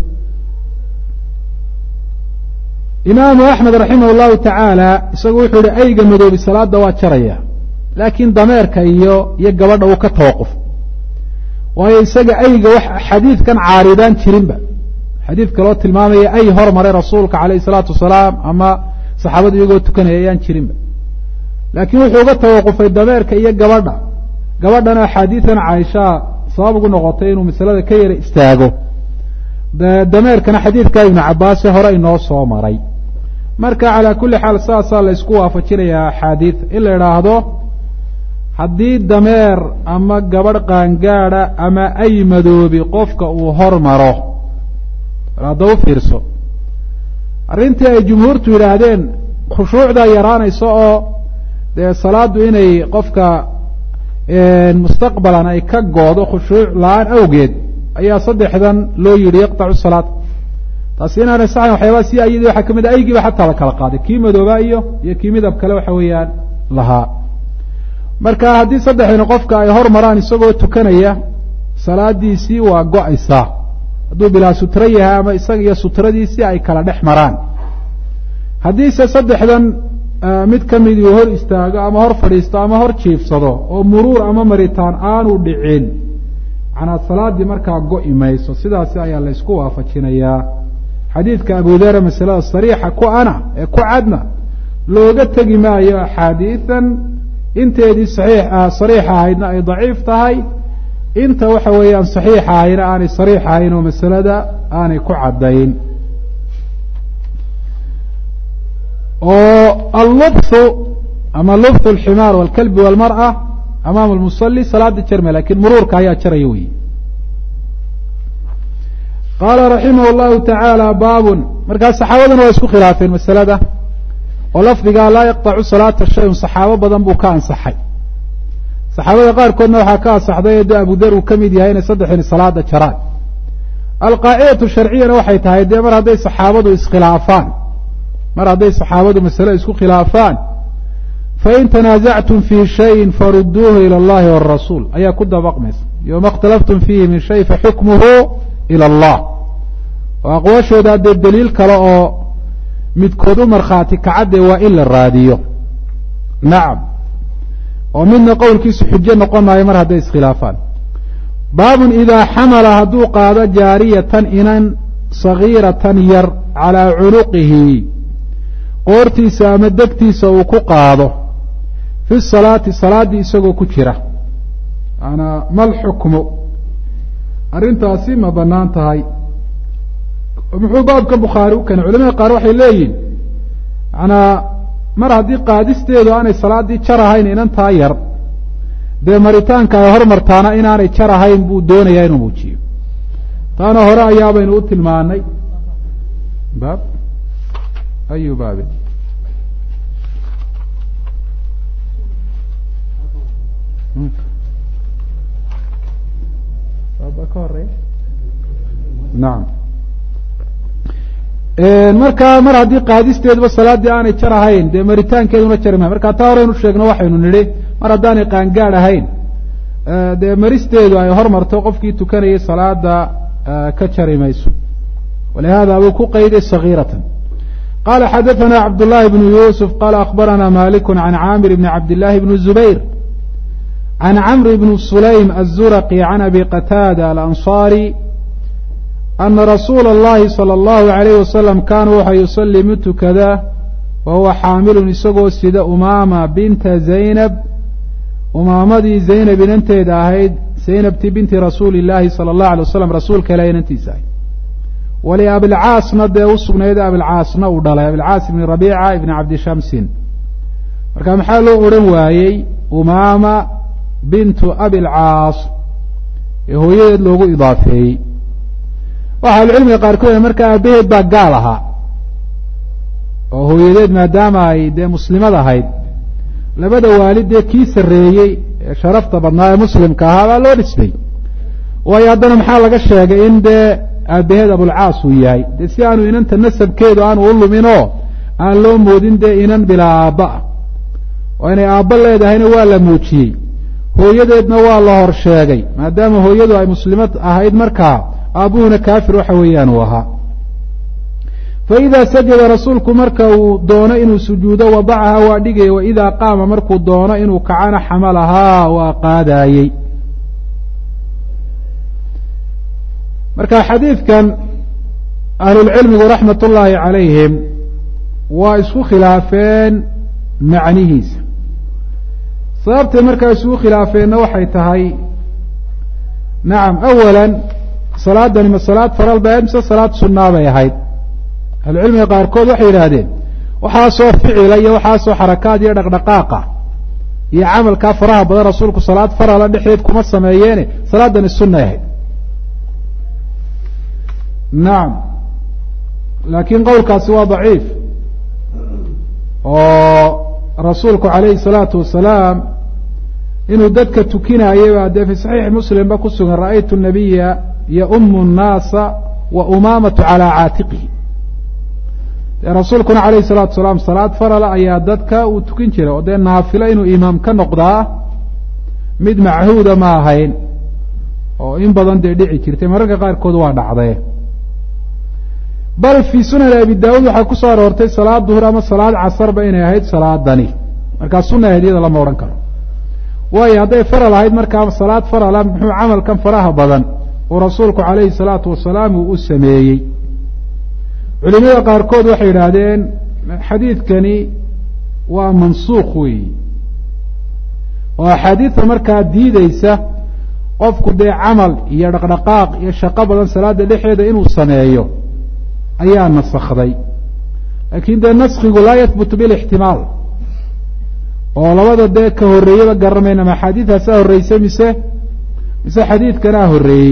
imaamu axmed raximah llahu tacaala isagu wuxuu yihi ayga madoobi salaada waa jaraya laakiin dameerka iyo iyo gabadha uu ka tawaquf waayo isaga ayga wax xadiidkan caaridaan jirinba xadiid kaloo tilmaamaya ay hormaray rasuulka calayhi salaatu wasalaam ama saxaabadu iyagoo tukanaya ayaan jirinba laakiin wuxuu uga tawaqufay dameerka iyo gabadha gabadhana axaadiidan caaishaa sabab ugu noqotay inuu masalada ka yara istaago dameerkana xadiidka ibnu cabaase hore inoo soo maray marka calaa kulli xaal saasaa la isku waafajinayaa axaadiid in la idhaahdo haddii dameer ama gabadh qaangaada ama ay madoobi qofka uu hormaro hadda u fiirso arrintii ay jumhuurtu yidhaahdeen khushuucdaa yaraanayso oo dee salaaddu inay qofka mustaqbalan ay ka goodo khushuuc la-aan awgeed ayaa saddexdan loo yidhi yaqtacu salaata taasi inaanay saxayn waxyaabaa si ayadii waxaa ka mid a aygiiba xataa la kala qaaday kii madoobaa iyo iyo kii midab kale waxa weeyaan lahaa marka haddii saddexdani qofka ay hor maraan isagoo tukanaya salaadiisii waa go-aysaa hadduu bilaa sutro yahay ama isaga iyo sutradiisii ay kala dhex maraan haddiise saddexdan mid ka mid uu hor istaago ama hor fadhiisto ama hor jiifsado oo muruur ama maritaan aanu dhicin macnaa salaaddii markaa go-i mayso sidaasi ayaa la ysku waafajinayaa xadiidka abu dara masalada sariixa ku ana ee ku cadna looga tegi maayo axaadiidan inteedii saxiix sariixa ahaydna ay daciif tahay inta waxa weeyaan saxiixa ahayna aanay sariix ahayn oo masalada aanay ku caddayn oo allubthu ama lubthu alximaar walkalbi walmar'a amaama almusalli salaada jarme lakin muruurka ayaa jaraya weyi qaala raximah llahu tacaala baabun markaa saxaabaduna waa isku khilaafeen masalada oo lafdigaa laa yaqطacu salaata shayun saxaabo badan buu ka ansaxay saxaabada qaarkoodna waxaa ka ansaxday edo abu dar uu ka mid yahay inay saddexini salaada jaraan alqaacidatu sharciyana waxay tahay dee mar hadday saxaabadu iskhilaafaan mar hadday saxaabadu masale isku khilaafaan fain tanaasactum fii shayin faruduuhu ila allahi wاrasuul ayaa ku dabaqmaysa yoma اkhtalaftum fiihi min shay faxukmuhu ilى allah oo aqwaashooda haddee daliil kale oo midkood u markhaati kacadde waa in la raadiyo nacam oo midna qowlkiisu xujo noqon maayo mar hadday iskhilaafaan baabun idaa xamala hadduu qaado jaariyatan inan sagiiratan yar calaa cunuqihi qoortiisa ama degtiisa uu ku qaado fi salaati salaaddii isagoo ku jira maanaa mal xukmu arrintaasi ma bannaan tahay muxuu baabka bukhaari u keenay culamada qaar waxay leeyihin manaa mar haddii qaadisteedu aanay salaaddii jar ahayn inantaa yar dee maritaanka ay hormartaana inaanay jar ahayn buu doonayaa inuu muujiyo taana hore ayaabaynu u tilmaanay baab ayu baabi ka horeya nacam markaa mar haddii qaadisteeduba salaaddii aanay jar ahayn dee maritaankeeduna jari mahay markaa taa horeynu sheegno waxaynu nidhi mar haddaanay qaangaad ahayn dee maristeedu ay hormarto qofkii tukanayay salaada ka jari mayso walihada buu ku qayday sagiiratan qala xadaثana cabd llahi bnu yusuf qala akbarana maliku can caamir bni cabd llahi bni zubayr can cmr bn sulaym الzurqi can abi qataada alanصari ana rasuula اllahi salى اllahu عalayh wasalam kaana waxa yusalii mid tukada wahuwa xaamilun isagoo sida umaama binta zaynab umaamadii zaynab inanteeda ahayd zaynabti binti rasuuli اllahi salى اllahu alay wasalam rasuulka ilah inantiisa ahayd waliabilcaasna dee u sugnayd abilcaasna uu dhalay abilcaas ibni rabiica ibni cabdi shamsin marka maxaa loo odhan waayey umaama bintu abilcaas ee hooyadeed loogu idaafeeyey waxa ahlucilmiga qaarkood markaa aabaheed baa gaal ahaa oo hooyadeed maadaama ay dee muslimad ahayd labada waalid dee kii sarreeyey ee sharafta badnaa ee muslimka ahaa baa loo dhisbay waayo haddana maxaa laga sheegay in dee aabaheed abulcaas uu yahay dee si aanu inanta nasabkeedu aanu u luminoo aan loo moodin dee inan bilaa aabba ah oo inay aabba leedahayna waa la muujiyey hooyadeedna waa la hor sheegay maadaama hooyadu ay muslimad ahayd markaa aabbuhuna kaafir waxa weeyaan uu ahaa faidaa sajada rasuulku marka uu doono inuu sujuudo wadacaha waa dhigaya waidaa qaama markuu doono inuu kacana xamalahaa waa qaadaayey marka xadiidkan ahlulcilmigu raxmat ullaahi calayhim waa isku khilaafeen macnihiisa sababtay markaa isugu khilaafeenna waxay tahay nacam awalan salaadani ma salaad faral bay ahayd mise salaad sunnaa bay ahayd ahlucilmiga qaarkood waxay yidhaahdeen waxaasoo ficila iyo waxaasoo xarakaad iyo dhaqdhaqaaqa iyo camalkaa faraha badan rasuulku salaad farala dhexdeed kuma sameeyeene salaadani sunnay ahayd nacam laakiin qowlkaasi waa daciif oo rasuulku calayhi salaatu wasalaam inuu dadka tukinayay baa dee fi saxiixi muslim ba ku sugan ra'aytu nabiya yaumu nnaasa wa umaamatu calaa caatiqihi dee rasuulkuna calayhi salaatu wasalaam salaad farala ayaa dadka uu tukin jiray oo dee naafilo inuu imaam ka noqdaa mid machuuda ma ahayn oo in badan dee dhici jirtay mararka qaarkood waa dhacdee bal fii sunani abi daawuud waxaa ku soo aroortay salaad duhur ama salaad casarba inay ahayd salaadani markaa sunna ahayd iyada lama odhan karo waayo hadday faral ahayd markaa salaad farala muxuu camalkan faraha badan uu rasuulku calayhi salaatu wasalaam uu u sameeyey culimada qaarkood waxay yidhaahdeen xadiidkani waa mansuukh weeyi oo axaadiidta markaa diideysa qofku dee camal iyo dhaqdhaqaaq iyo shaqo badan salaada dhexeeda inuu sameeyo ayaa nasakday laakiin dee naskigu laa yahbutu bilixtimaal oo labada dee ka horreeyaba garanmayna ma axaadiidtaasaa horreysay mise mise xadiidkanaa horreeyey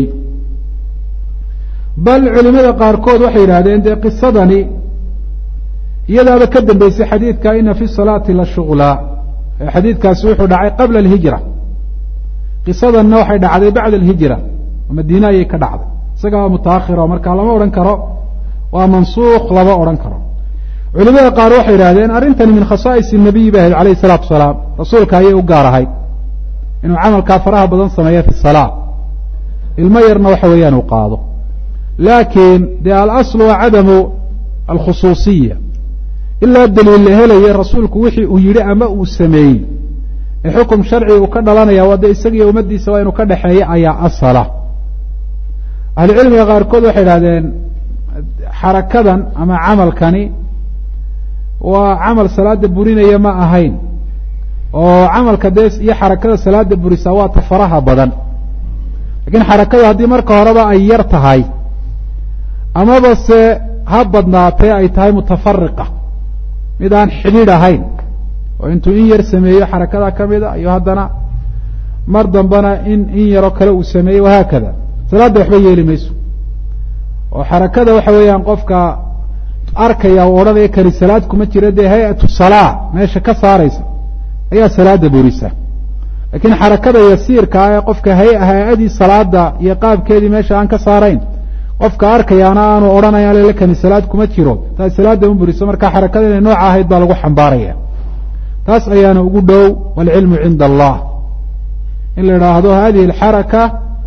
bal culimada qaarkood waxay yidhahdeen dee qisadani iyadaaba ka dambeysay xadiidka ina fi salaati la shuglaa xadiidkaasi wuxuu dhacay qabla alhijra qisadanna waxay dhacday bacda alhijra madiine ayay ka dhacday isagaa mutaakhira oo markaa lama odhan karo waa mansuukh lama odhan karo culimada qaar waxay yidhahdeen arrintani min khasaa'is nabiyi ba ahayd calayhi salaatu wasalaam rasuulka ayay u gaar ahayd inuu camalkaa faraha badan sameeya fi salaa ilmo yarna waxa weeyaan uu qaado laakiin dee alaslu waa cadamu alkhusuusiya ilaa daliil la helaya rasuulku wixii uu yidhi ama uu sameeyey ee xukum sharci uu ka dhalanaya waa dee isagiiyo ummaddiisa waa inuu ka dhexeeya ayaa asala ahlucilmiga qaarkood waxay idhahdeen xarakadan ama camalkani waa camal salaada burinaya ma ahayn oo camalka dee iyo xarakada salaada burisa waa ta faraha badan lakiin xarakada haddii marka horeba ay yar tahay amaba se ha badnaatee ay tahay mutafariqa mid aan xidhiidh ahayn oo intuu in yar sameeyo xarakada ka mida iyo haddana mar dambena in in yaroo kale uu sameeyey wahaakada salaadda waxba yeeli mayso oo xarakada waxa weeyaan qofka arkaya u odhanaya kani salaad kuma jira dee hay-atu salaa meesha ka saaraysa ayaa salaada burisa laakiin xarakada yasiirka ah ee qofka hay-adii salaada iyo qaabkeedii meesha aan ka saarayn qofka arkayaana aanu odhanaya lele kani salaad kuma jiro taas salaada ma buriso marka xarakada inay nooca ahayd baa lagu xambaaraya taas ayaana ugu dhow waalcilmu cinda allah in la idhaahdo hadihi alxaraka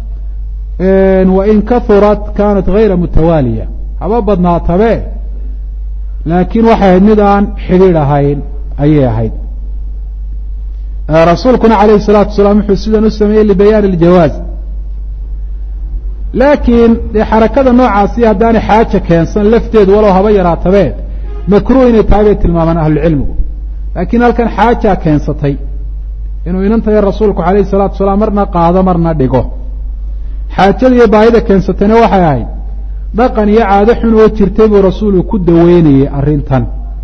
wain kahurat kanat gayra mutawaaliya haba badnaatabe laakiin waxay ahayd mid aan xidhiidh ahayn ayay ahayd rasuulkuna calayhi salaatu wasalaam wuxuu sidan u sameeyey libayaani iljawaaz laakiin dee xarakada noocaasi haddaanay xaaja keensan lafteedu walow haba yaraatabe makruh inay tahay bay tilmaamaan ahlucilmigu laakiin halkan xaajaa keensatay inuu inantayo rasuulku calayhi salaatu wasalaam marna qaado marna dhigo xaajada iyo baahida keensatayna waxay ahayd dhaqan iyo caado xun oo jirtay buu rasuulku ku daweynayey arrintan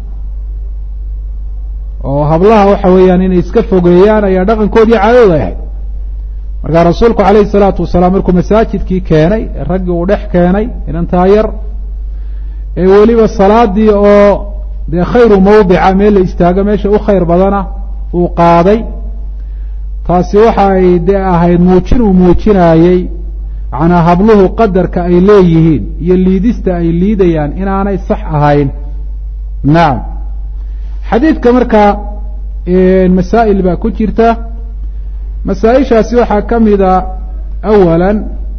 oo hablaha waxa weeyaan inay iska fogeeyaan ayaa dhaqankoodii caadadooda ahayd markaa rasuulku calayhi salaatu wasalaam markuu masaajidkii keenay ee raggii uu dhex keenay inantaa yar ee weliba salaadii oo dee khayru mawdica meel la istaago meesha u khayr badana uu qaaday taasi waxa ay dee ahayd muujin uu muujinaayey macnaa habluhu qadarka ay leeyihiin iyo liidista ay liidayaan inaanay sax ahayn nacam xadiidka markaa masaa'il baa ku jirta masaa-ishaasi waxaa ka mida awalan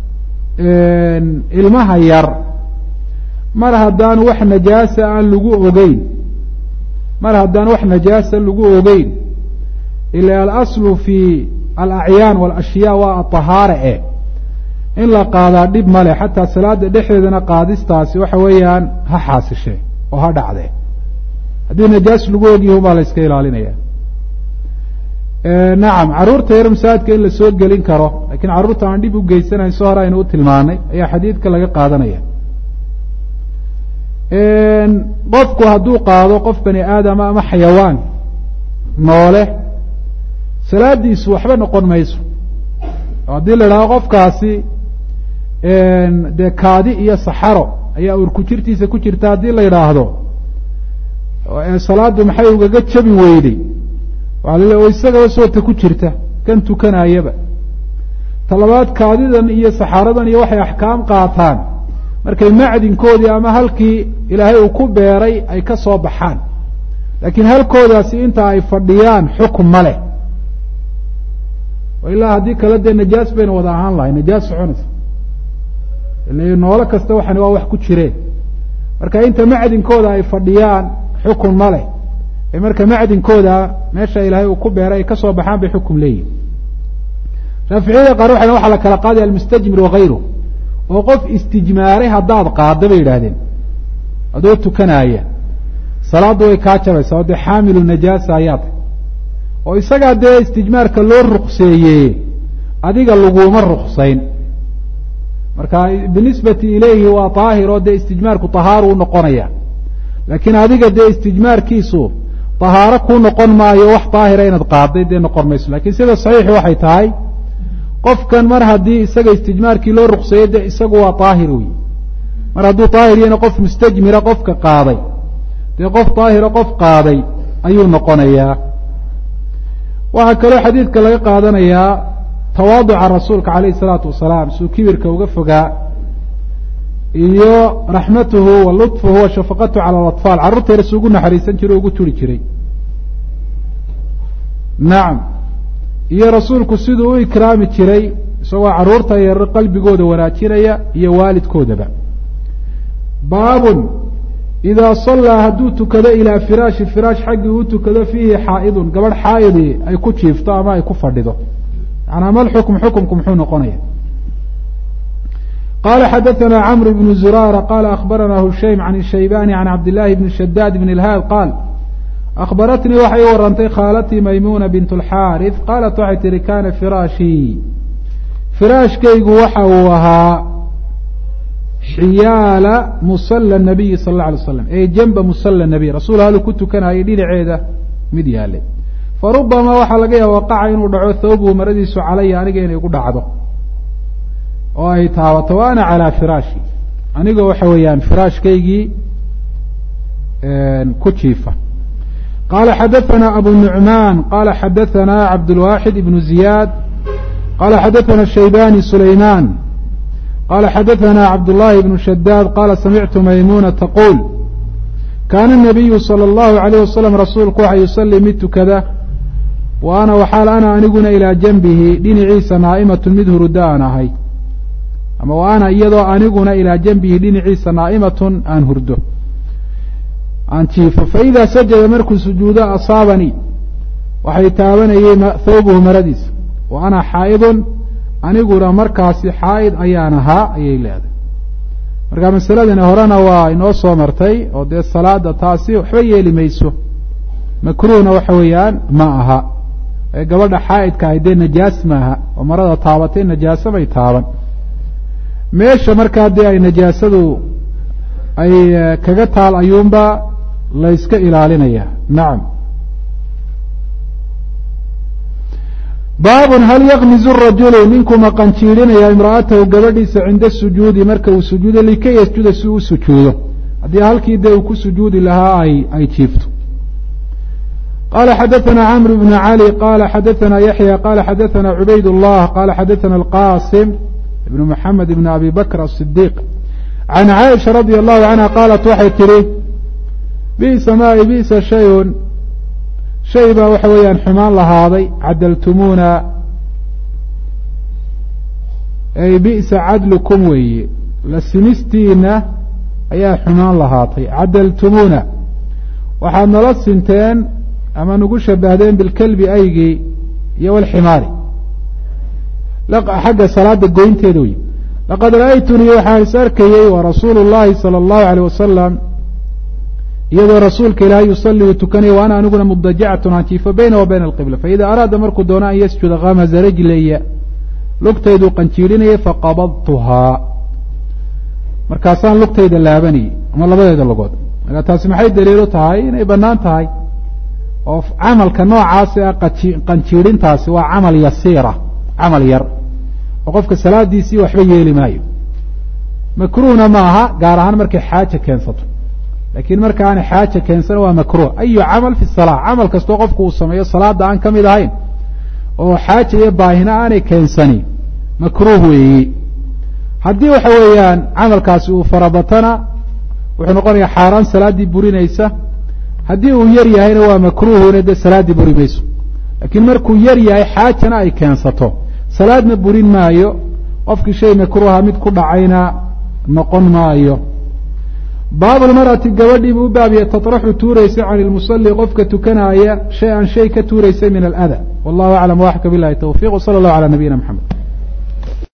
ilmaha yar mar haddaan wax najaasa aan lagu ogeyn mar haddaan wax najaasa lagu ogeyn ila alaslu fi alacyaan walashyaa waa aطahaare e in la qaadaa dhib male xataa salaada dhexdeedana qaadistaasi waxa weeyaan ha xaasishe oo ha dhacdee haddii najaas lagu ogyahi baa la iska ilaalinaya nacam carruurta yar masaajidka in la soo gelin karo lakiin carruurta aan dhib u geysanayn so hore aynu u tilmaanay ayaa xadiidka laga qaadanaya qofku hadduu qaado qof bani aadama ama xayawaan noole salaadiisu waxba noqon mayso haddii la idhahdo qofkaasi dee kaadi iyo saxaro ayaa urku jirtiisa ku jirta haddii la yidhaahdo salaadu maxay ugaga jabi weyday waa la oo isagaba soota ku jirta kan tukanayaba talabaad kaadidan iyo saxaaradan iyo waxay axkaam qaataan markay macdinkoodii ama halkii ilaahay uu ku beeray ay ka soo baxaan laakiin halkoodaasi inta ay fadhiyaan xukun ma leh ilaa haddii kale dee najaas bayna wada ahaan lahay najaas soconaysa ila noolo kasta waxani waa wax ku jireen marka inta macdinkooda ay fadhiyaan xukun ma leh ee marka macdinkooda meesha ilaahay uu ku beeray ay ka soo baxaan bay xukum leeyihin shaaficiyada qaar waxay waxa la kala qaaday almustajmir wagayru oo qof istijmaaray haddaad qaado bay yidhaahdeen adoo tukanaya salaaddu way kaa jabaysaa oo dee xaamilu najaasa ayaa tahay oo isagaa dee istijmaarka loo ruqseeyey adiga laguma ruqsayn marka binisbati ilayhi waa daahir oo dee istijmaarku tahaaru u noqonaya laakiin adiga dee istijmaarkiisu tahaaro kuu noqon maayo wax daahira inaad qaaday dee noqon mayso lakiin sida saxiixi waxay tahay qofkan mar haddii isaga istijmaarkii loo ruqseeyey de isagu waa daahir wey mar hadduu daahir yahna qof mustajmira qofka qaaday dee qof daahira qof qaaday ayuu noqonayaa waxaa kaloo xadiidka laga qaadanayaa tawaaduca rasuulka calayh isalaatu wasalaam suu kibirka uga fogaa iyo raxmatuhu wa lutfuhu wa shafaqatuhu cala alatfaal carruurta yar isugu naxariisan jiray o ugu turi jiray nacam iyo rasuulku siduu u ikraami jiray isagoo carruurta yar qalbigooda wanaajinaya iyo waalidkoodaba baabun idaa sallaa hadduu tukado ilaa firaashi firaash xaggii uu tukado fiihi xaa'idun gabadh xaa'idii ay ku jiifto ama ay ku fadhido yanaa mal xukm xukumku muxuu noqonaya qala xadaثna cmr bn zurara qala akhbarana hushaym can shaybani can cabdillaahi bni shadaad bn اlhaad qaal akhbaratnii waxay i warantay khaalatii maymuna bint اlxaariث qaalat waxay tihi kana firaashii firaashkaygu waxa uu ahaa xiyaala musala nabiyi sal اla alay slam ey janba musala nabiy rasuul haluu ku tukanayay dhinaceeda mid yaalay farubama waxaa laga yaaba waqaca inuu dhaco thawbuhu maradiisu calaya aniga inay gu dhacdo oo ay taabato wa ana calaa firaashi anigoo waxa weeyaan firaashkaygii ku jiifa qala xadaثana abu nucmaan qala xadaثana cabdulwaaxid ibnu ziyaad qala xadaثana shaybani sulayman qala xadaثana cabdullahi ibnu shadaad qala samictu maymuna taquul kaana الnabiyu salى اllahu عalayh wasalam rasuulku waxa yusalii mid tukada wa ana waxaal ana aniguna ilaa janbihi dhinaciisa naa'imatun mid huruda aan ahay ama wa ana iyadoo aniguna ilaa janbihi dhinaciisa naa'imatun aan hurdo aan jiifo faidaa sajada markuu sujuudo asaabanii waxay taabanayey thawbuhu maradiisa wa ana xaa'idun aniguna markaasi xaa'id ayaan ahaa ayay leedahay marka masaladani horena waa inoo soo martay oo dee salaada taasi waxba yeeli mayso makruuhna waxa weeyaan ma aha ee gabadha xaa'idka ahay dee najaas maaha oo marada taabatay najaasa bay taaban meesha markaa dee ay najaasadu ay kaga taal ayuunba la yska ilaalinaya nacam baabun hal yakmizu rajulu ninkuu maqanjiidhinaya imra'atahu gabadhiisa cinda sujuudi marka uu sujuudo likay yasjuda si u sujuudo haddii halkii dee uu ku sujuudi lahaa ay ay jiifto qala xadaثana cmr bn cali qala xadaثana yaxya qala xadaثana cubayd الlah qala xadaثana alqasim ibn mxamed ibn abi bakr الصidiq can caaisha radi allahu canha qaalat waxay tihi bi'sa ma bi'sa shayun shay baa waxa weeyaan xumaan lahaaday cadaltumuuna ay bi'sa cadlukum weeye la simistiina ayaa xumaan lahaatay cadaltumuuna waxaad nala sinteen ama nagu shabahdeen bilkelbi aygii iyo walximaari xagga salaada goynteeda wey laqad ra'aytunii waxaan is arkayey wa rasuulu llahi salى اllahu alيyh wasalam iyadoo rasuulka ilaahay yusalli uu tukanaya wa ana aniguna mudajacatun aan jiifo bayna wa bayna alqibla faida araada markuu doono an yasjuda kamaza rajlaya lugtayduu qanjiidhinayay faqabadtuhaa markaasaan lugtayda laabanayay ama labadeeda logood marka taasi maxay daliilu tahay inay bannaan tahay oo camalka noocaasi ah qanjiidhintaasi waa camal yasiira camal yar oo qofka salaadiisii waxba yeeli maayo makruhna maaha gaar ahaan markay xaaja keensato laakiin marka aan xaaja keensana waa makruh ayu camal fi salaa camal kastoo qofku uu sameeyo salaada aan ka mid ahayn oo xaaja iyo baahina aanay keensani makruh weeyi haddii waxa weeyaan camalkaasi uu farabatana wuxuu noqonayaa xaaraan salaaddii burinaysa haddii uu yar yahayna waa makruhuna dee salaaddii buri mayso laakiin markuu yar yahay xaajana ay keensato salaadna burin maayo qofkii shay makruha mid ku dhacayna noqon maayo baabu lmar'ati gabadhii buu u baabiye tatraxu tuuraysa can ilmusalli qofka tukanaaya shay an shay ka tuuraysa min alada wallahu aclam waxka bilahi tawfiq wsala allahu calaa nabiyina maxamed